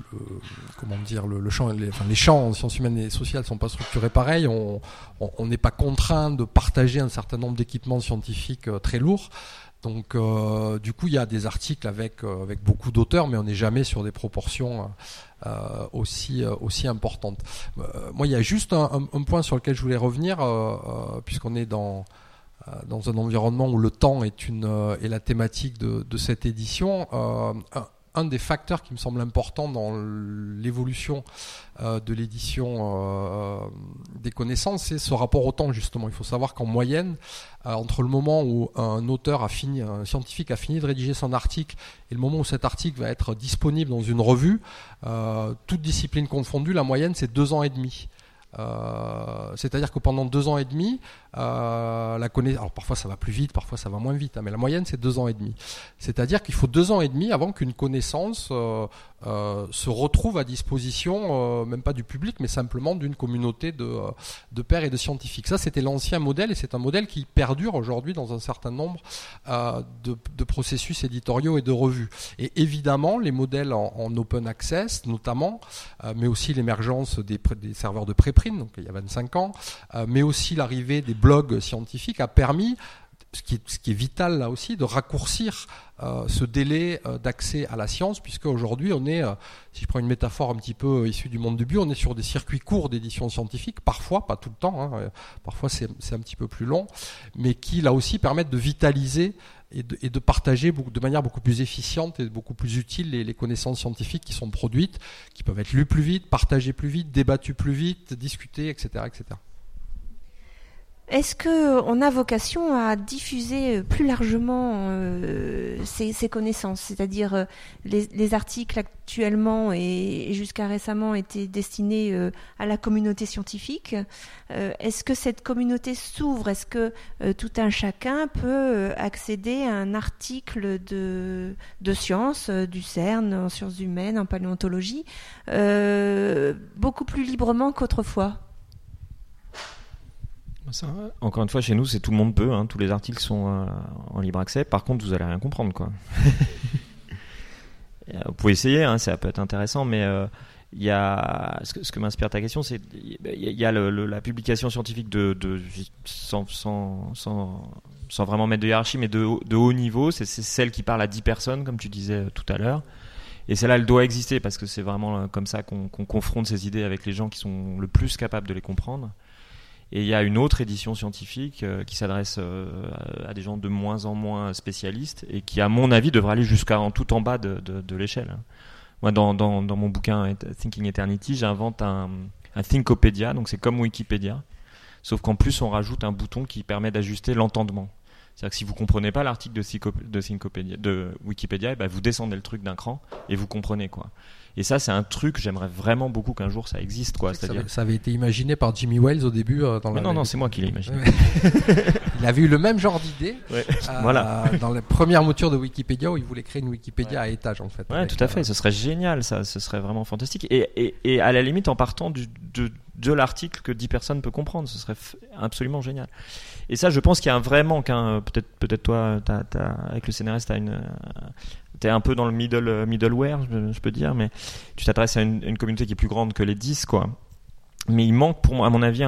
le champ, les champs en sciences humaines et sociales sont pas structurés pareil. On n'est pas contraint de partager un certain nombre d'équipements scientifiques très lourds. Donc, du coup, il y a des articles avec beaucoup d'auteurs, mais on n'est jamais sur des proportions aussi importantes. Moi, il y a juste un point sur lequel je voulais revenir, puisqu'on est dans un environnement où le temps est la thématique de cette édition. Un des facteurs qui me semble important dans l'évolution de l'édition des connaissances, c'est ce rapport au temps, justement. Il faut savoir qu'en moyenne, entre le moment où un scientifique a fini de rédiger son article et le moment où cet article va être disponible dans une revue, toute discipline confondue, la moyenne c'est 2 ans et demi. C'est-à-dire que pendant 2 ans et demi, alors parfois ça va plus vite, parfois ça va moins vite, mais la moyenne c'est 2 ans et demi. C'est-à-dire qu'il faut 2 ans et demi avant qu'une connaissance se retrouve à disposition, même pas du public, mais simplement d'une communauté de pairs et de scientifiques. Ça, c'était l'ancien modèle, et c'est un modèle qui perdure aujourd'hui dans un certain nombre de processus éditoriaux et de revues. Et évidemment, les modèles en open access, notamment, mais aussi l'émergence des serveurs de préprint, donc il y a 25 ans, mais aussi l'arrivée des blogs scientifiques a permis, ce qui est vital là aussi, de raccourcir ce délai d'accès à la science, puisque aujourd'hui on est, si je prends une métaphore un petit peu issue du monde du bio, on est sur des circuits courts d'édition scientifique, parfois, pas tout le temps, parfois c'est un petit peu plus long, mais qui là aussi permettent de vitaliser et de partager de manière beaucoup plus efficiente et beaucoup plus utile les connaissances scientifiques qui sont produites, qui peuvent être lues plus vite, partagées plus vite, débattues plus vite, discutées, etc., etc. Est-ce qu'on a vocation à diffuser plus largement ces connaissances, c'est-à-dire les articles actuellement et jusqu'à récemment étaient destinés à la communauté scientifique. Est-ce que cette communauté s'ouvre? Est-ce que tout un chacun peut accéder à un article de sciences, du CERN, en sciences humaines, en paléontologie, beaucoup plus librement qu'autrefois? Ça, encore une fois, chez nous, c'est tout le monde peut. Tous les articles sont en libre accès. Par contre, vous allez rien comprendre, quoi. Vous pouvez essayer, ça peut être intéressant, mais il y a ce que m'inspire ta question, c'est il y a la publication scientifique sans vraiment mettre de hiérarchie, mais de haut niveau. C'est celle qui parle à 10 personnes, comme tu disais tout à l'heure. Et celle-là, elle doit exister parce que c'est vraiment comme ça qu'on confronte ces idées avec les gens qui sont le plus capables de les comprendre. Et il y a une autre édition scientifique qui s'adresse à des gens de moins en moins spécialistes et qui, à mon avis, devrait aller tout en bas de l'échelle. Moi, dans mon bouquin Thinking Eternity, j'invente un Thinkopedia, donc c'est comme Wikipédia, sauf qu'en plus, on rajoute un bouton qui permet d'ajuster l'entendement. C'est-à-dire que si vous ne comprenez pas l'article de Wikipédia, et ben vous descendez le truc d'un cran et vous comprenez, quoi. Et ça, c'est un truc, j'aimerais vraiment beaucoup qu'un jour ça existe, quoi. C'est-à-dire... Ça avait été imaginé par Jimmy Wells au début. Non, c'est moi qui l'ai imaginé. Il avait eu le même genre d'idée voilà. dans la première mouture de Wikipédia où il voulait créer une Wikipédia à étage, en fait. Ouais, tout à fait. Ce serait génial, ça. Ce serait vraiment fantastique. Et à la limite, en partant de l'article que 10 personnes peuvent comprendre, ce serait absolument génial. Et ça, je pense qu'il y a un vrai manque. Peut-être toi, avec le CNRS, t'es un peu dans le middleware, je peux dire, mais tu t'adresses à une communauté qui est plus grande que les 10, quoi. Mais il manque, à mon avis,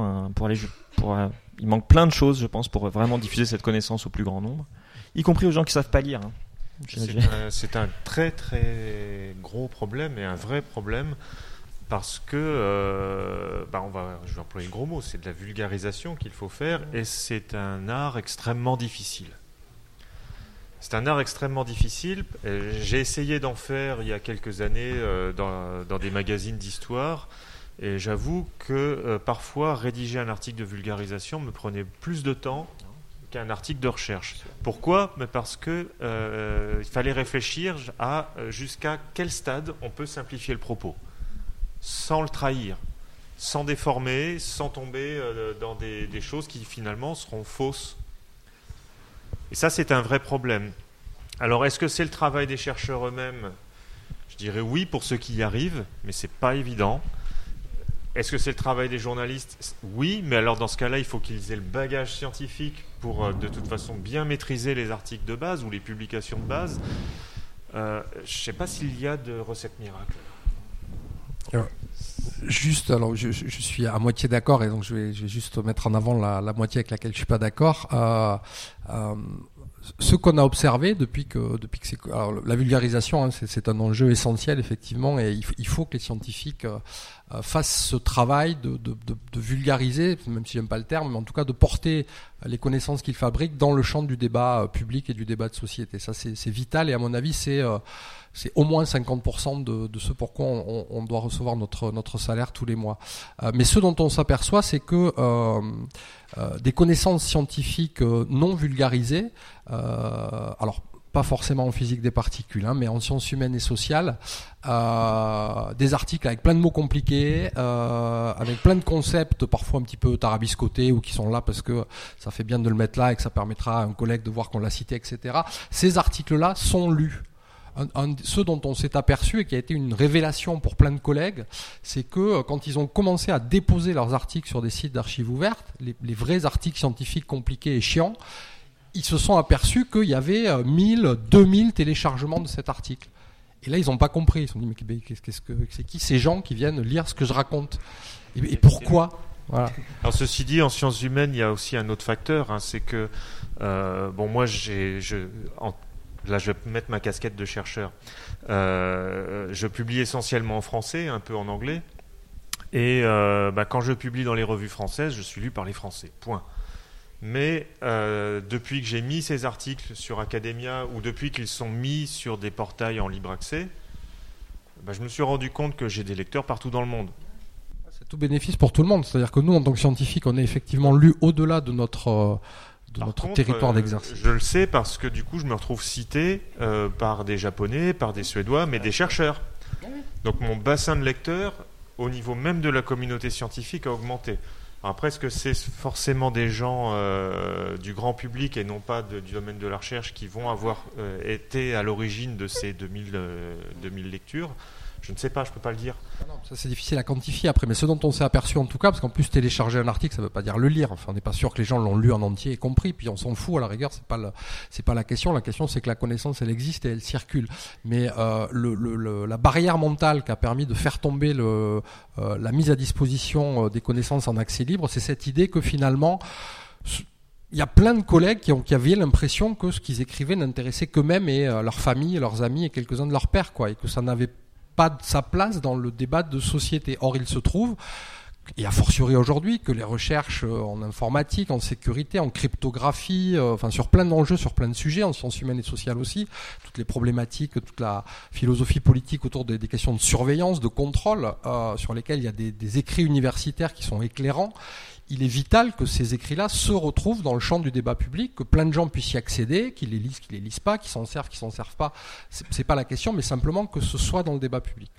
il manque plein de choses, je pense, pour vraiment diffuser cette connaissance au plus grand nombre, y compris aux gens qui savent pas lire. C'est un très très gros problème et un vrai problème. Parce que, je vais employer le gros mot, c'est de la vulgarisation qu'il faut faire et c'est un art extrêmement difficile. C'est un art extrêmement difficile. J'ai essayé d'en faire il y a quelques années dans des magazines d'histoire et j'avoue que parfois rédiger un article de vulgarisation me prenait plus de temps qu'un article de recherche. Pourquoi ? Parce que il fallait réfléchir à jusqu'à quel stade on peut simplifier le propos, sans le trahir, sans déformer, sans tomber dans des choses qui finalement seront fausses. Et ça, c'est un vrai problème. Alors, est-ce que c'est le travail des chercheurs eux-mêmes ? Je dirais oui pour ceux qui y arrivent, mais c'est pas évident. Est-ce que c'est le travail des journalistes ? Oui, mais alors dans ce cas-là, il faut qu'ils aient le bagage scientifique pour de toute façon bien maîtriser les articles de base ou les publications de base. Je ne sais pas s'il y a de recettes miracles. Juste, alors je suis à moitié d'accord et donc je vais juste mettre en avant la moitié avec laquelle je suis pas d'accord. Ce qu'on a observé depuis que la vulgarisation, c'est un enjeu essentiel effectivement, et il faut que les scientifiques fassent ce travail de vulgariser, même si j'aime pas le terme, mais en tout cas de porter les connaissances qu'ils fabriquent dans le champ du débat public et du débat de société. Ça, c'est vital, et à mon avis, c'est au moins 50% de ce pour quoi on doit recevoir notre salaire tous les mois. Mais ce dont on s'aperçoit, c'est que des connaissances scientifiques non vulgarisées, alors pas forcément en physique des particules, mais en sciences humaines et sociales, des articles avec plein de mots compliqués, avec plein de concepts parfois un petit peu tarabiscotés ou qui sont là parce que ça fait bien de le mettre là et que ça permettra à un collègue de voir qu'on l'a cité, etc. Ces articles-là sont lus. Ce dont on s'est aperçu et qui a été une révélation pour plein de collègues, c'est que quand ils ont commencé à déposer leurs articles sur des sites d'archives ouvertes, les vrais articles scientifiques compliqués et chiants, ils se sont aperçus qu'il y avait 1000, 2000 téléchargements de cet article. Et là, ils n'ont pas compris. Ils se sont dit, mais c'est qui ces gens qui viennent lire ce que je raconte ? Et pourquoi ? Voilà. Alors ceci dit, en sciences humaines, il y a aussi un autre facteur, c'est que moi, là, je vais mettre ma casquette de chercheur. Je publie essentiellement en français, un peu en anglais. Et quand je publie dans les revues françaises, je suis lu par les Français. Point. Mais depuis que j'ai mis ces articles sur Academia ou depuis qu'ils sont mis sur des portails en libre accès, je me suis rendu compte que j'ai des lecteurs partout dans le monde. C'est tout bénéfice pour tout le monde. C'est-à-dire que nous, en tant que scientifiques, on est effectivement lus au-delà de notre territoire d'exercice. Je le sais parce que du coup je me retrouve cité par des Japonais, par des Suédois, mais des chercheurs. Donc mon bassin de lecteurs au niveau même de la communauté scientifique a augmenté. Alors après, est-ce que c'est forcément des gens du grand public et non pas du domaine de la recherche qui vont avoir été à l'origine de ces 2000 lectures ? Je ne sais pas, je ne peux pas le dire. Non, ça c'est difficile à quantifier après, mais ce dont on s'est aperçu en tout cas, parce qu'en plus télécharger un article, ça ne veut pas dire le lire. Enfin, on n'est pas sûr que les gens l'ont lu en entier et compris, puis on s'en fout à la rigueur, c'est pas la question. La question, c'est que la connaissance, elle existe et elle circule. Mais la barrière mentale qui a permis de faire tomber la mise à disposition des connaissances en accès libre, c'est cette idée que finalement il y a plein de collègues qui avaient l'impression que ce qu'ils écrivaient n'intéressait qu'eux-mêmes et leur famille, leurs amis et quelques-uns de leurs pairs, quoi, et que ça n'avait pas sa place dans le débat de société. Or, il se trouve, et a fortiori aujourd'hui, que les recherches en informatique, en sécurité, en cryptographie, sur plein d'enjeux, sur plein de sujets, en sciences humaines et sociales aussi, toutes les problématiques, toute la philosophie politique autour des questions de surveillance, de contrôle, sur lesquelles il y a des écrits universitaires qui sont éclairants. Il est vital que ces écrits-là se retrouvent dans le champ du débat public, que plein de gens puissent y accéder, qu'ils les lisent pas, qu'ils s'en servent pas. C'est pas la question, mais simplement que ce soit dans le débat public.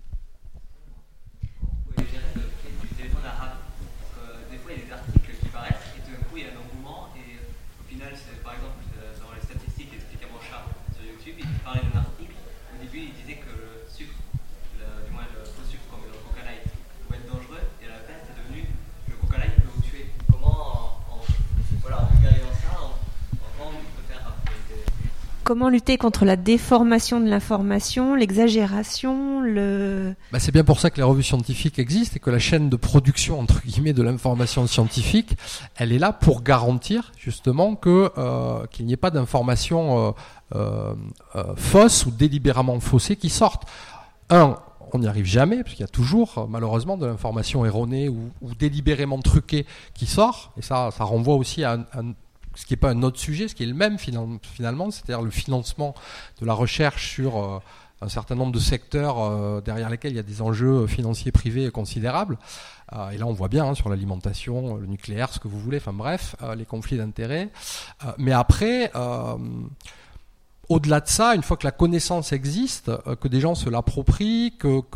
Comment lutter contre la déformation de l'information, l'exagération, c'est bien pour ça que les revues scientifiques existent et que la chaîne de production, entre guillemets, de l'information scientifique, elle est là pour garantir justement qu'il n'y ait pas d'informations fausses ou délibérément faussées qui sortent. On n'y arrive jamais, parce qu'il y a toujours, malheureusement, de l'information erronée ou délibérément truquée qui sort, et ça renvoie aussi à ce qui n'est pas un autre sujet, ce qui est le même finalement, c'est-à-dire le financement de la recherche sur un certain nombre de secteurs derrière lesquels il y a des enjeux financiers privés considérables. Et là, on voit bien sur l'alimentation, le nucléaire, ce que vous voulez, les conflits d'intérêts. Mais après, au-delà de ça, une fois que la connaissance existe, que des gens se l'approprient,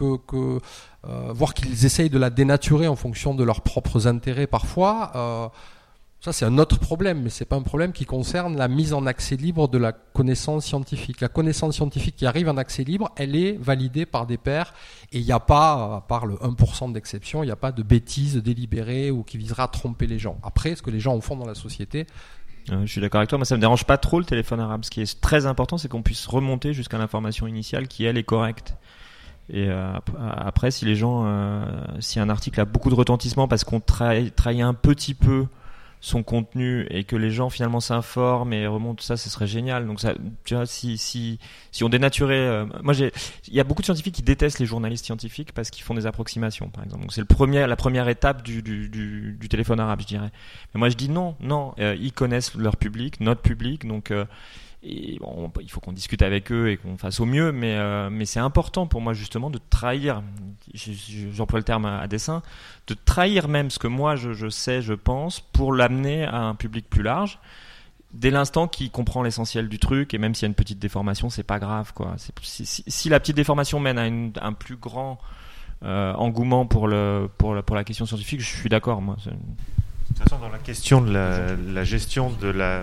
voire qu'ils essayent de la dénaturer en fonction de leurs propres intérêts parfois, ça, c'est un autre problème, mais c'est pas un problème qui concerne la mise en accès libre de la connaissance scientifique. La connaissance scientifique qui arrive en accès libre, elle est validée par des pairs, et il n'y a pas, à part le 1% d'exception, il n'y a pas de bêtises délibérées ou qui visera à tromper les gens. Après, ce que les gens en font dans la société... Je suis d'accord avec toi, moi ça me dérange pas trop le téléphone arabe. Ce qui est très important, c'est qu'on puisse remonter jusqu'à l'information initiale qui, elle, est correcte. Et après, si les gens, si un article a beaucoup de retentissement parce qu'on trahit un petit peu son contenu et que les gens finalement s'informent et remontent, ça, ce serait génial. Donc ça, tu vois, si on dénaturait, il y a beaucoup de scientifiques qui détestent les journalistes scientifiques parce qu'ils font des approximations, par exemple. Donc c'est la première étape du téléphone arabe, je dirais. Mais moi je dis non, ils connaissent leur public, notre public, donc il faut qu'on discute avec eux et qu'on fasse au mieux, mais c'est important pour moi justement de trahir, j'emploie le terme à dessein, de trahir même ce que moi je sais, je pense, pour l'amener à un public plus large, dès l'instant qu'il comprend l'essentiel du truc, et même s'il y a une petite déformation, c'est pas grave, quoi. Si la petite déformation mène à un plus grand engouement pour la question scientifique, je suis d'accord, moi. De toute façon, dans la question de la gestion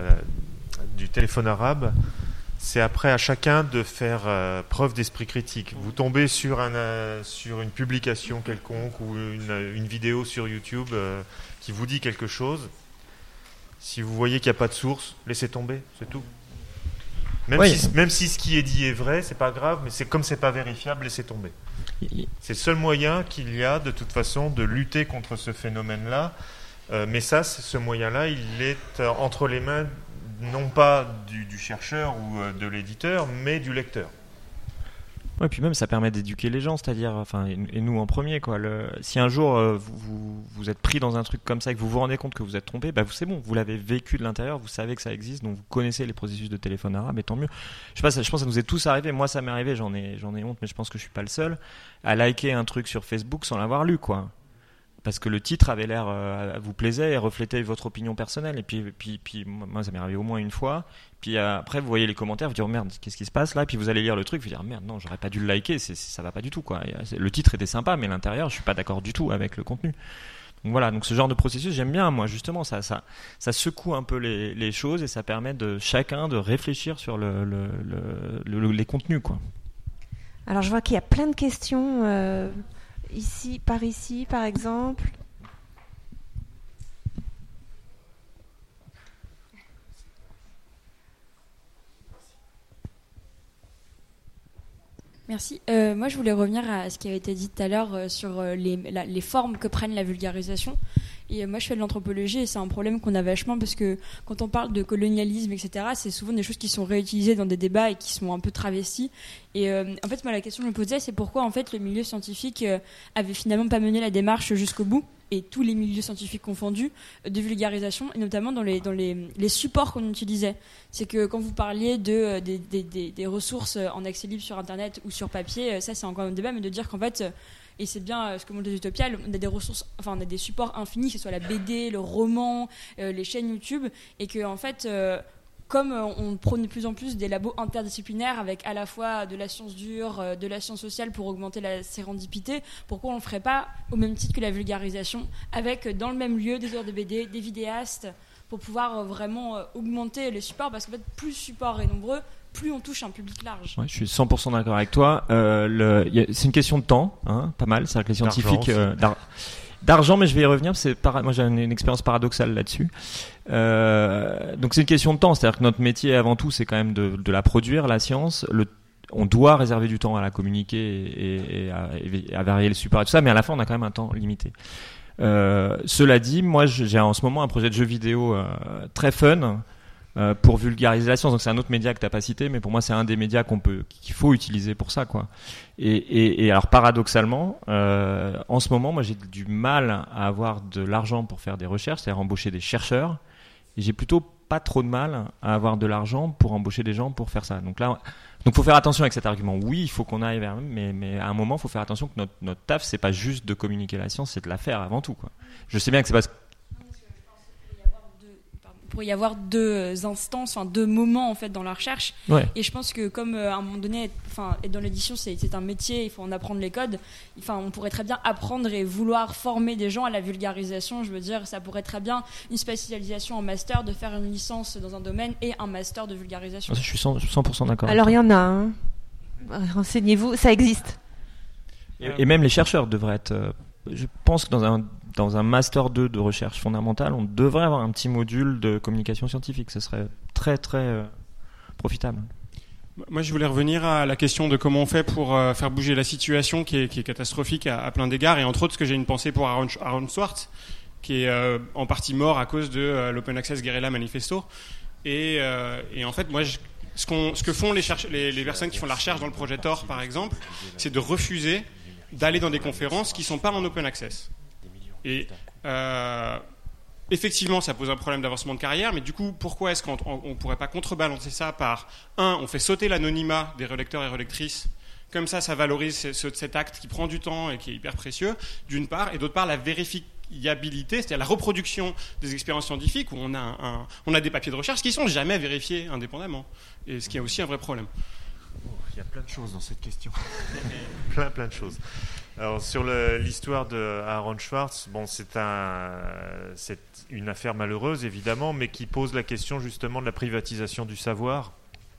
du téléphone arabe, c'est après à chacun de faire preuve d'esprit critique. Vous tombez sur une publication quelconque ou une vidéo sur YouTube qui vous dit quelque chose. Si vous voyez qu'il n'y a pas de source, laissez tomber, c'est tout. Même si ce qui est dit est vrai, c'est pas grave, mais c'est pas vérifiable, laissez tomber. C'est le seul moyen qu'il y a de toute façon de lutter contre ce phénomène-là. Mais ce moyen-là, il est entre les mains non pas du chercheur ou de l'éditeur, mais du lecteur. Ouais, puis même ça permet d'éduquer les gens, c'est-à-dire, et nous en premier, quoi. Si un jour vous êtes pris dans un truc comme ça et que vous vous rendez compte que vous êtes trompé, c'est bon, vous l'avez vécu de l'intérieur, vous savez que ça existe, donc vous connaissez les processus de téléphone arabe, et tant mieux. Je pense que ça nous est tous arrivé. Moi, ça m'est arrivé, j'en ai honte, mais je pense que je suis pas le seul à liker un truc sur Facebook sans l'avoir lu, quoi. Parce que le titre avait l'air vous plaisait et reflétait votre opinion personnelle. Et puis moi, ça m'est arrivé au moins une fois. Puis après, vous voyez les commentaires, vous dites, oh merde, qu'est-ce qui se passe là? Et puis vous allez lire le truc, vous dire, merde, non, j'aurais pas dû le liker, ça va pas du tout, quoi. Le titre était sympa, mais l'intérieur, je suis pas d'accord du tout avec le contenu. Donc voilà, donc ce genre de processus, j'aime bien, moi, justement, ça secoue un peu les choses et ça permet de chacun de réfléchir sur les contenus, quoi. Alors je vois qu'il y a plein de questions. Ici, par exemple. Merci. Moi, je voulais revenir à ce qui avait été dit tout à l'heure sur les formes que prennent la vulgarisation. Et moi, je fais de l'anthropologie et c'est un problème qu'on a vachement parce que quand on parle de colonialisme, etc., c'est souvent des choses qui sont réutilisées dans des débats et qui sont un peu travesties. Et en fait, moi, la question que je me posais, c'est pourquoi en fait le milieu scientifique avait finalement pas mené la démarche jusqu'au bout, et tous les milieux scientifiques confondus, de vulgarisation, et notamment dans les supports qu'on utilisait. C'est que quand vous parliez des ressources en accès libre sur Internet ou sur papier, ça c'est encore un débat, mais de dire qu'en fait, et c'est bien ce que montre les Utopia, on a des ressources, enfin on a des supports infinis, que ce soit la BD, le roman, les chaînes YouTube, et que en fait, comme on prône de plus en plus des labos interdisciplinaires avec à la fois de la science dure, de la science sociale pour augmenter la sérendipité, pourquoi on ne le ferait pas au même titre que la vulgarisation, avec dans le même lieu des auteurs de BD, des vidéastes, pour pouvoir vraiment augmenter les supports, parce qu'en fait plus le support est nombreux, plus on touche un public large. Ouais, je suis 100% d'accord avec toi. C'est une question de temps, hein, pas mal. C'est-à-dire que les scientifiques... D'argent, mais je vais y revenir. Moi, j'ai une expérience paradoxale là-dessus. Donc, c'est une question de temps. C'est-à-dire que notre métier, avant tout, c'est quand même de la produire, la science. On doit réserver du temps à la communiquer et à varier le support et tout ça, mais à la fin, on a quand même un temps limité. Cela dit, moi, j'ai en ce moment un projet de jeu vidéo très fun pour vulgariser la science. Donc, c'est un autre média que tu n'as pas cité, mais pour moi, c'est un des médias qu'il faut utiliser pour ça, quoi. Et alors, paradoxalement, en ce moment, moi, j'ai du mal à avoir de l'argent pour faire des recherches, c'est-à-dire embaucher des chercheurs. Et j'ai plutôt pas trop de mal à avoir de l'argent pour embaucher des gens pour faire ça. Donc faut faire attention avec cet argument. Oui, il faut qu'on aille vers, mais à un moment, il faut faire attention que notre taf, c'est pas juste de communiquer la science, c'est de la faire avant tout, quoi. Je sais bien que c'est pas... Il pourrait y avoir deux instances, enfin deux moments en fait dans la recherche. Ouais. Et je pense que comme à un moment donné, être dans l'édition c'est un métier, il faut en apprendre les codes. On pourrait très bien apprendre et vouloir former des gens à la vulgarisation. Je veux dire, ça pourrait très bien une spécialisation en master, de faire une licence dans un domaine et un master de vulgarisation. Je suis 100% d'accord. Alors il y en a, hein. Renseignez-vous, ça existe. Et même les chercheurs devraient être. Je pense que dans un master 2 de recherche fondamentale, on devrait avoir un petit module de communication scientifique. Ce serait très très profitable. Moi, je voulais revenir à la question de comment on fait pour faire bouger la situation qui est catastrophique à plein d'égards, et entre autres, parce que j'ai une pensée pour Aaron Swartz, qui est en partie mort à cause de l'Open Access Guerrilla Manifesto. Et en fait, moi, ce que font les personnes qui font la recherche dans le projet Tor, par exemple, c'est de refuser d'aller dans des conférences qui ne sont pas en Open Access. Et effectivement, ça pose un problème d'avancement de carrière, mais du coup, pourquoi est-ce qu'on ne pourrait pas contrebalancer ça par, on fait sauter l'anonymat des relecteurs et relectrices, comme ça valorise cet acte qui prend du temps et qui est hyper précieux, d'une part, et d'autre part, la vérifiabilité, c'est-à-dire la reproduction des expériences scientifiques, où on a des papiers de recherche qui ne sont jamais vérifiés indépendamment, et ce qui est aussi un vrai problème. Il y a plein de choses dans cette question. plein de choses. Alors, sur l'histoire de Aaron Swartz, c'est une affaire malheureuse, évidemment, mais qui pose la question justement de la privatisation du savoir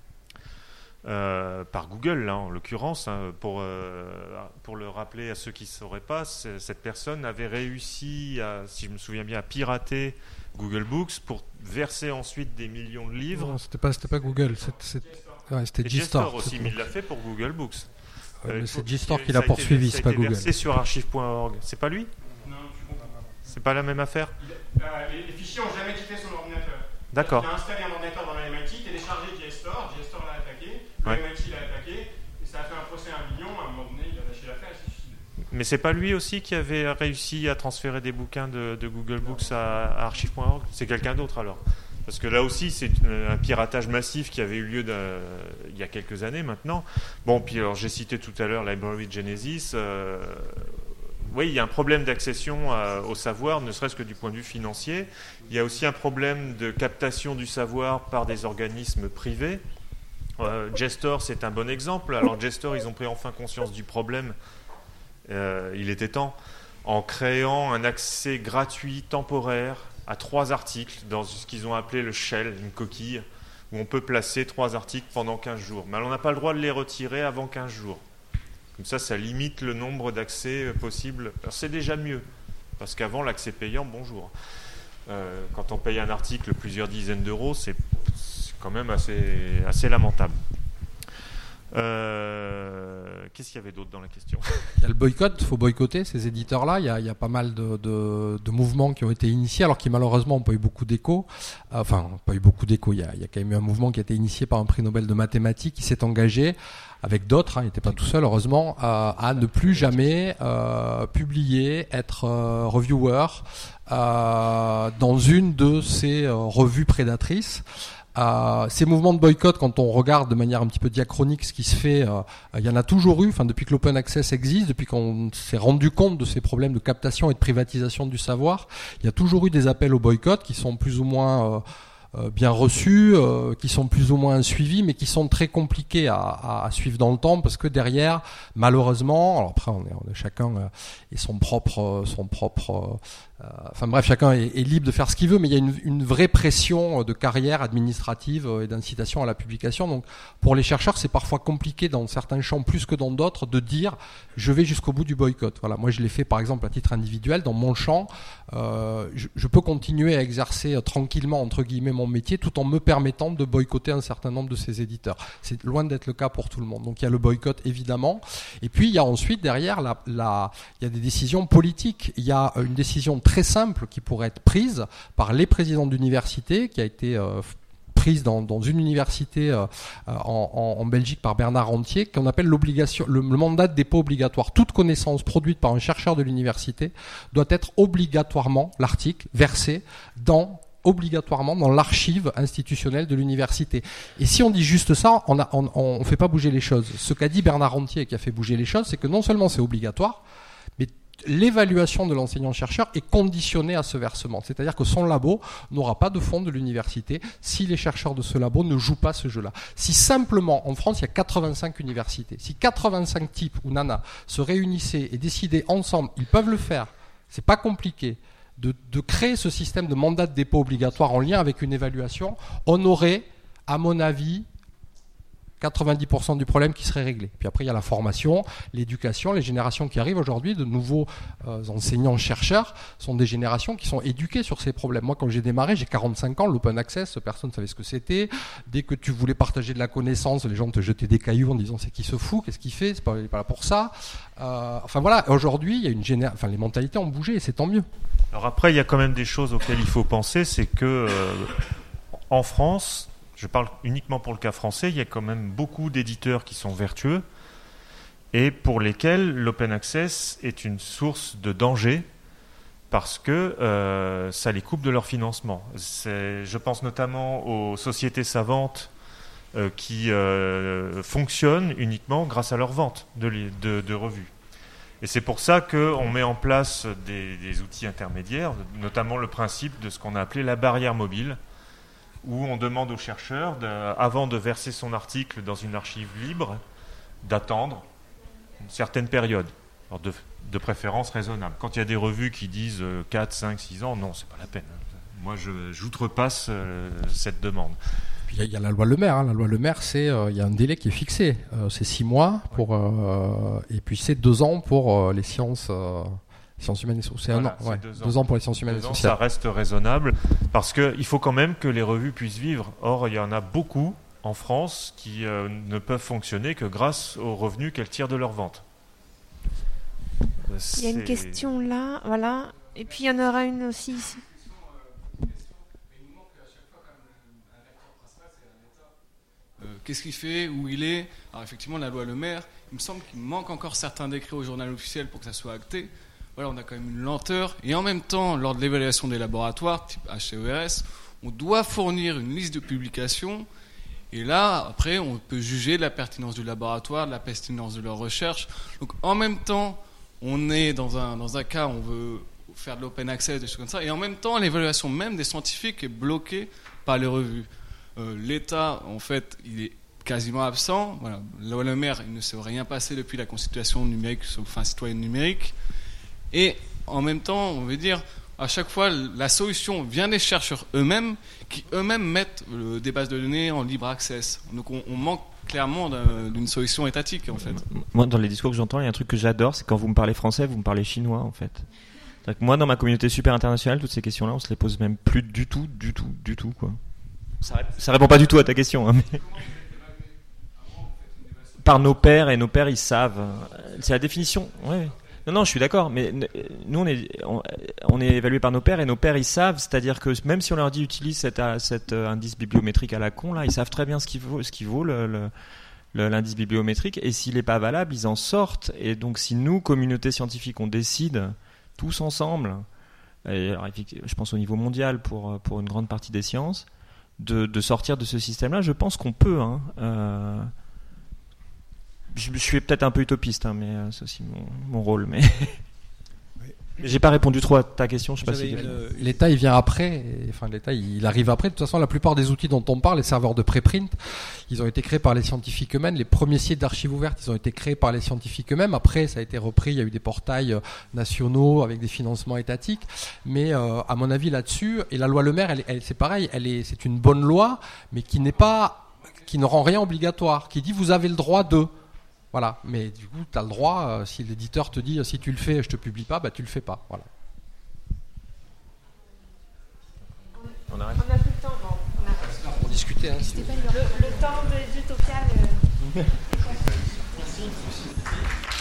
par Google, là, en l'occurrence. Hein, pour le rappeler à ceux qui ne sauraient pas, cette personne avait réussi, si je me souviens bien, à pirater Google Books pour verser ensuite des millions de livres. Non, c'était pas Google, c'était G-Store aussi, mais il l'a fait pour Google Books. Mais c'est G-Store qui l'a poursuivi, c'est pas Google. C'est sur archive.org. C'est pas lui ? Non, je comprends pas. C'est pas la même affaire ? Les fichiers n'ont jamais quitté son ordinateur. D'accord. Il a installé un ordinateur dans le MIT, téléchargé G-Store, G-Store l'a attaqué, le MIT l'a attaqué, et ça a fait un procès à 1 million. À un moment donné, il a lâché l'affaire et s'est suicidé. Mais c'est pas lui aussi qui avait réussi à transférer des bouquins de Google Books à archive.org ? C'est quelqu'un d'autre alors ? Parce que là aussi, c'est un piratage massif qui avait eu lieu il y a quelques années maintenant. Bon, puis alors j'ai cité tout à l'heure Library Genesis. Oui, il y a un problème d'accession au savoir, ne serait-ce que du point de vue financier. Il y a aussi un problème de captation du savoir par des organismes privés. G-Store, c'est un bon exemple. Alors G-Store, ils ont pris enfin conscience du problème. Il était temps, en créant un accès gratuit temporaire à 3 articles dans ce qu'ils ont appelé le shell, une coquille, où on peut placer 3 articles pendant 15 jours. Mais on n'a pas le droit de les retirer avant 15 jours. Comme ça limite le nombre d'accès possibles. Alors c'est déjà mieux, parce qu'avant, l'accès payant, bonjour. Quand on paye un article plusieurs dizaines d'euros, c'est quand même assez lamentable. qu'est-ce qu'il y avait d'autre dans la question ? Il y a le boycott, il faut boycotter ces éditeurs-là. Il y a pas mal de mouvements qui ont été initiés, alors qui malheureusement n'ont pas eu beaucoup d'écho. Enfin, pas eu beaucoup d'écho. Il y a quand même eu un mouvement qui a été initié par un prix Nobel de mathématiques qui s'est engagé, avec d'autres, il n'était pas tout seul heureusement, à ne plus jamais publier, être reviewer dans une de ces revues prédatrices. Ces mouvements de boycott, quand on regarde de manière un petit peu diachronique ce qui se fait, il y en a toujours eu, depuis que l'open access existe, depuis qu'on s'est rendu compte de ces problèmes de captation et de privatisation du savoir, il y a toujours eu des appels au boycott qui sont plus ou moins bien reçus, qui sont plus ou moins suivis, mais qui sont très compliqués à suivre dans le temps, parce que derrière, malheureusement, alors après on est chacun et son propre chacun est libre de faire ce qu'il veut, mais il y a une vraie pression de carrière administrative et d'incitation à la publication. Donc pour les chercheurs, c'est parfois compliqué dans certains champs plus que dans d'autres de dire je vais jusqu'au bout du boycott. Voilà, moi je l'ai fait par exemple à titre individuel dans mon champ. Je peux continuer à exercer tranquillement entre guillemets mon métier tout en me permettant de boycotter un certain nombre de ces éditeurs. C'est loin d'être le cas pour tout le monde. Donc il y a le boycott évidemment, et puis il y a ensuite derrière il y a des décisions politiques. Il y a une décision très simple qui pourrait être prise par les présidents d'université, qui a été prise dans une université en Belgique par Bernard Rentier, qu'on appelle le mandat de dépôt obligatoire. Toute connaissance produite par un chercheur de l'université doit être obligatoirement, l'article, versé obligatoirement dans l'archive institutionnelle de l'université. Et si on dit juste ça, on fait pas bouger les choses. Ce qu'a dit Bernard Rentier et qui a fait bouger les choses, c'est que non seulement c'est obligatoire, mais l'évaluation de l'enseignant-chercheur est conditionnée à ce versement. C'est-à-dire que son labo n'aura pas de fonds de l'université si les chercheurs de ce labo ne jouent pas ce jeu-là. Si simplement, en France, il y a 85 universités, si 85 types ou nanas se réunissaient et décidaient ensemble, ils peuvent le faire, c'est pas compliqué, de créer ce système de mandat de dépôt obligatoire en lien avec une évaluation, on aurait, à mon avis, 90% du problème qui serait réglé. Puis après, il y a la formation, l'éducation, les générations qui arrivent aujourd'hui, de nouveaux enseignants-chercheurs, sont des générations qui sont éduquées sur ces problèmes. Moi, quand j'ai démarré, j'ai 45 ans, l'open access, personne ne savait ce que c'était. Dès que tu voulais partager de la connaissance, les gens te jetaient des cailloux en disant c'est qui se fout, qu'est-ce qu'il fait, il n'est pas là pour ça. Aujourd'hui, il y a les mentalités ont bougé et c'est tant mieux. Alors après, il y a quand même des choses auxquelles il faut penser, c'est que en France, je parle uniquement pour le cas français, il y a quand même beaucoup d'éditeurs qui sont vertueux et pour lesquels l'open access est une source de danger parce que ça les coupe de leur financement. Je pense notamment aux sociétés savantes qui fonctionnent uniquement grâce à leur vente de revues. Et c'est pour ça qu'on met en place des outils intermédiaires, notamment le principe de ce qu'on a appelé la barrière mobile, où on demande aux chercheurs, avant de verser son article dans une archive libre, d'attendre une certaine période, alors de préférence raisonnable. Quand il y a des revues qui disent 4, 5, 6 ans, non, c'est pas la peine. Moi, j'outrepasse cette demande. Puis il y a la loi Le Maire. La loi Le Maire, il y a un délai qui est fixé. C'est 6 mois, et puis c'est 2 ans pour les sciences... Sciences humaines et sociales. Voilà, 2 ans pour les sciences humaines et sociales. Ça reste raisonnable parce qu'il faut quand même que les revues puissent vivre. Or, il y en a beaucoup en France qui ne peuvent fonctionner que grâce aux revenus qu'elles tirent de leur vente. Il y a une question là, voilà. Et puis il y en aura une aussi ici. Qu'est-ce qu'il fait, où il est? Alors effectivement, la loi Le Maire, il me semble qu'il manque encore certains décrets au journal officiel pour que ça soit acté. Voilà, on a quand même une lenteur. Et en même temps, lors de l'évaluation des laboratoires, type HCERS, on doit fournir une liste de publications. Et là, après, on peut juger de la pertinence du laboratoire, de la pertinence de leur recherche. Donc en même temps, on est dans un cas où on veut faire de l'open access, des choses comme ça. Et en même temps, l'évaluation même des scientifiques est bloquée par les revues. L'État, en fait, il est quasiment absent. Voilà. Le maire, il ne s'est rien passé depuis la constitution numérique, enfin citoyenne numérique. Et en même temps, on veut dire, à chaque fois, la solution vient des chercheurs eux-mêmes, qui eux-mêmes mettent des bases de données en libre access. Donc on manque clairement d'une solution étatique, en fait. Moi, dans les discours que j'entends, il y a un truc que j'adore, c'est quand vous me parlez français, vous me parlez chinois, en fait. C'est-à-dire que moi, dans ma communauté super internationale, toutes ces questions-là, on se les pose même plus du tout, quoi. Ça répond pas du tout à ta question, hein, mais... par nos pairs, et nos pairs, ils savent. C'est la définition. Ouais. Non, je suis d'accord, mais nous, on est évalué par nos pairs, et nos pairs, ils savent, c'est-à-dire que même si on leur dit utilise cet indice bibliométrique à la con, là, ils savent très bien ce qu'il vaut l'indice bibliométrique, et s'il n'est pas valable, ils en sortent. Et donc, si nous, communauté scientifique, on décide tous ensemble, et alors, je pense au niveau mondial pour une grande partie des sciences, de sortir de ce système-là, je pense qu'on peut. Je suis peut-être un peu utopiste, mais c'est aussi mon rôle. Mais j'ai pas répondu trop à ta question. Je sais pas si l'État, il vient après. L'État, il arrive après. De toute façon, la plupart des outils dont on parle, les serveurs de préprint, ils ont été créés par les scientifiques eux-mêmes. Les premiers sites d'archives ouvertes, ils ont été créés par les scientifiques eux-mêmes. Après, ça a été repris. Il y a eu des portails nationaux avec des financements étatiques. Mais à mon avis, là-dessus, et la loi Le Maire, c'est pareil. C'est une bonne loi, mais qui ne rend rien obligatoire. Qui dit vous avez le droit de. Voilà, mais du coup, tu as le droit, si l'éditeur te dit si tu le fais, je te publie pas, tu le fais pas. Voilà. On a plus le temps, on a pour discuter. Le temps d'Utopia. Merci.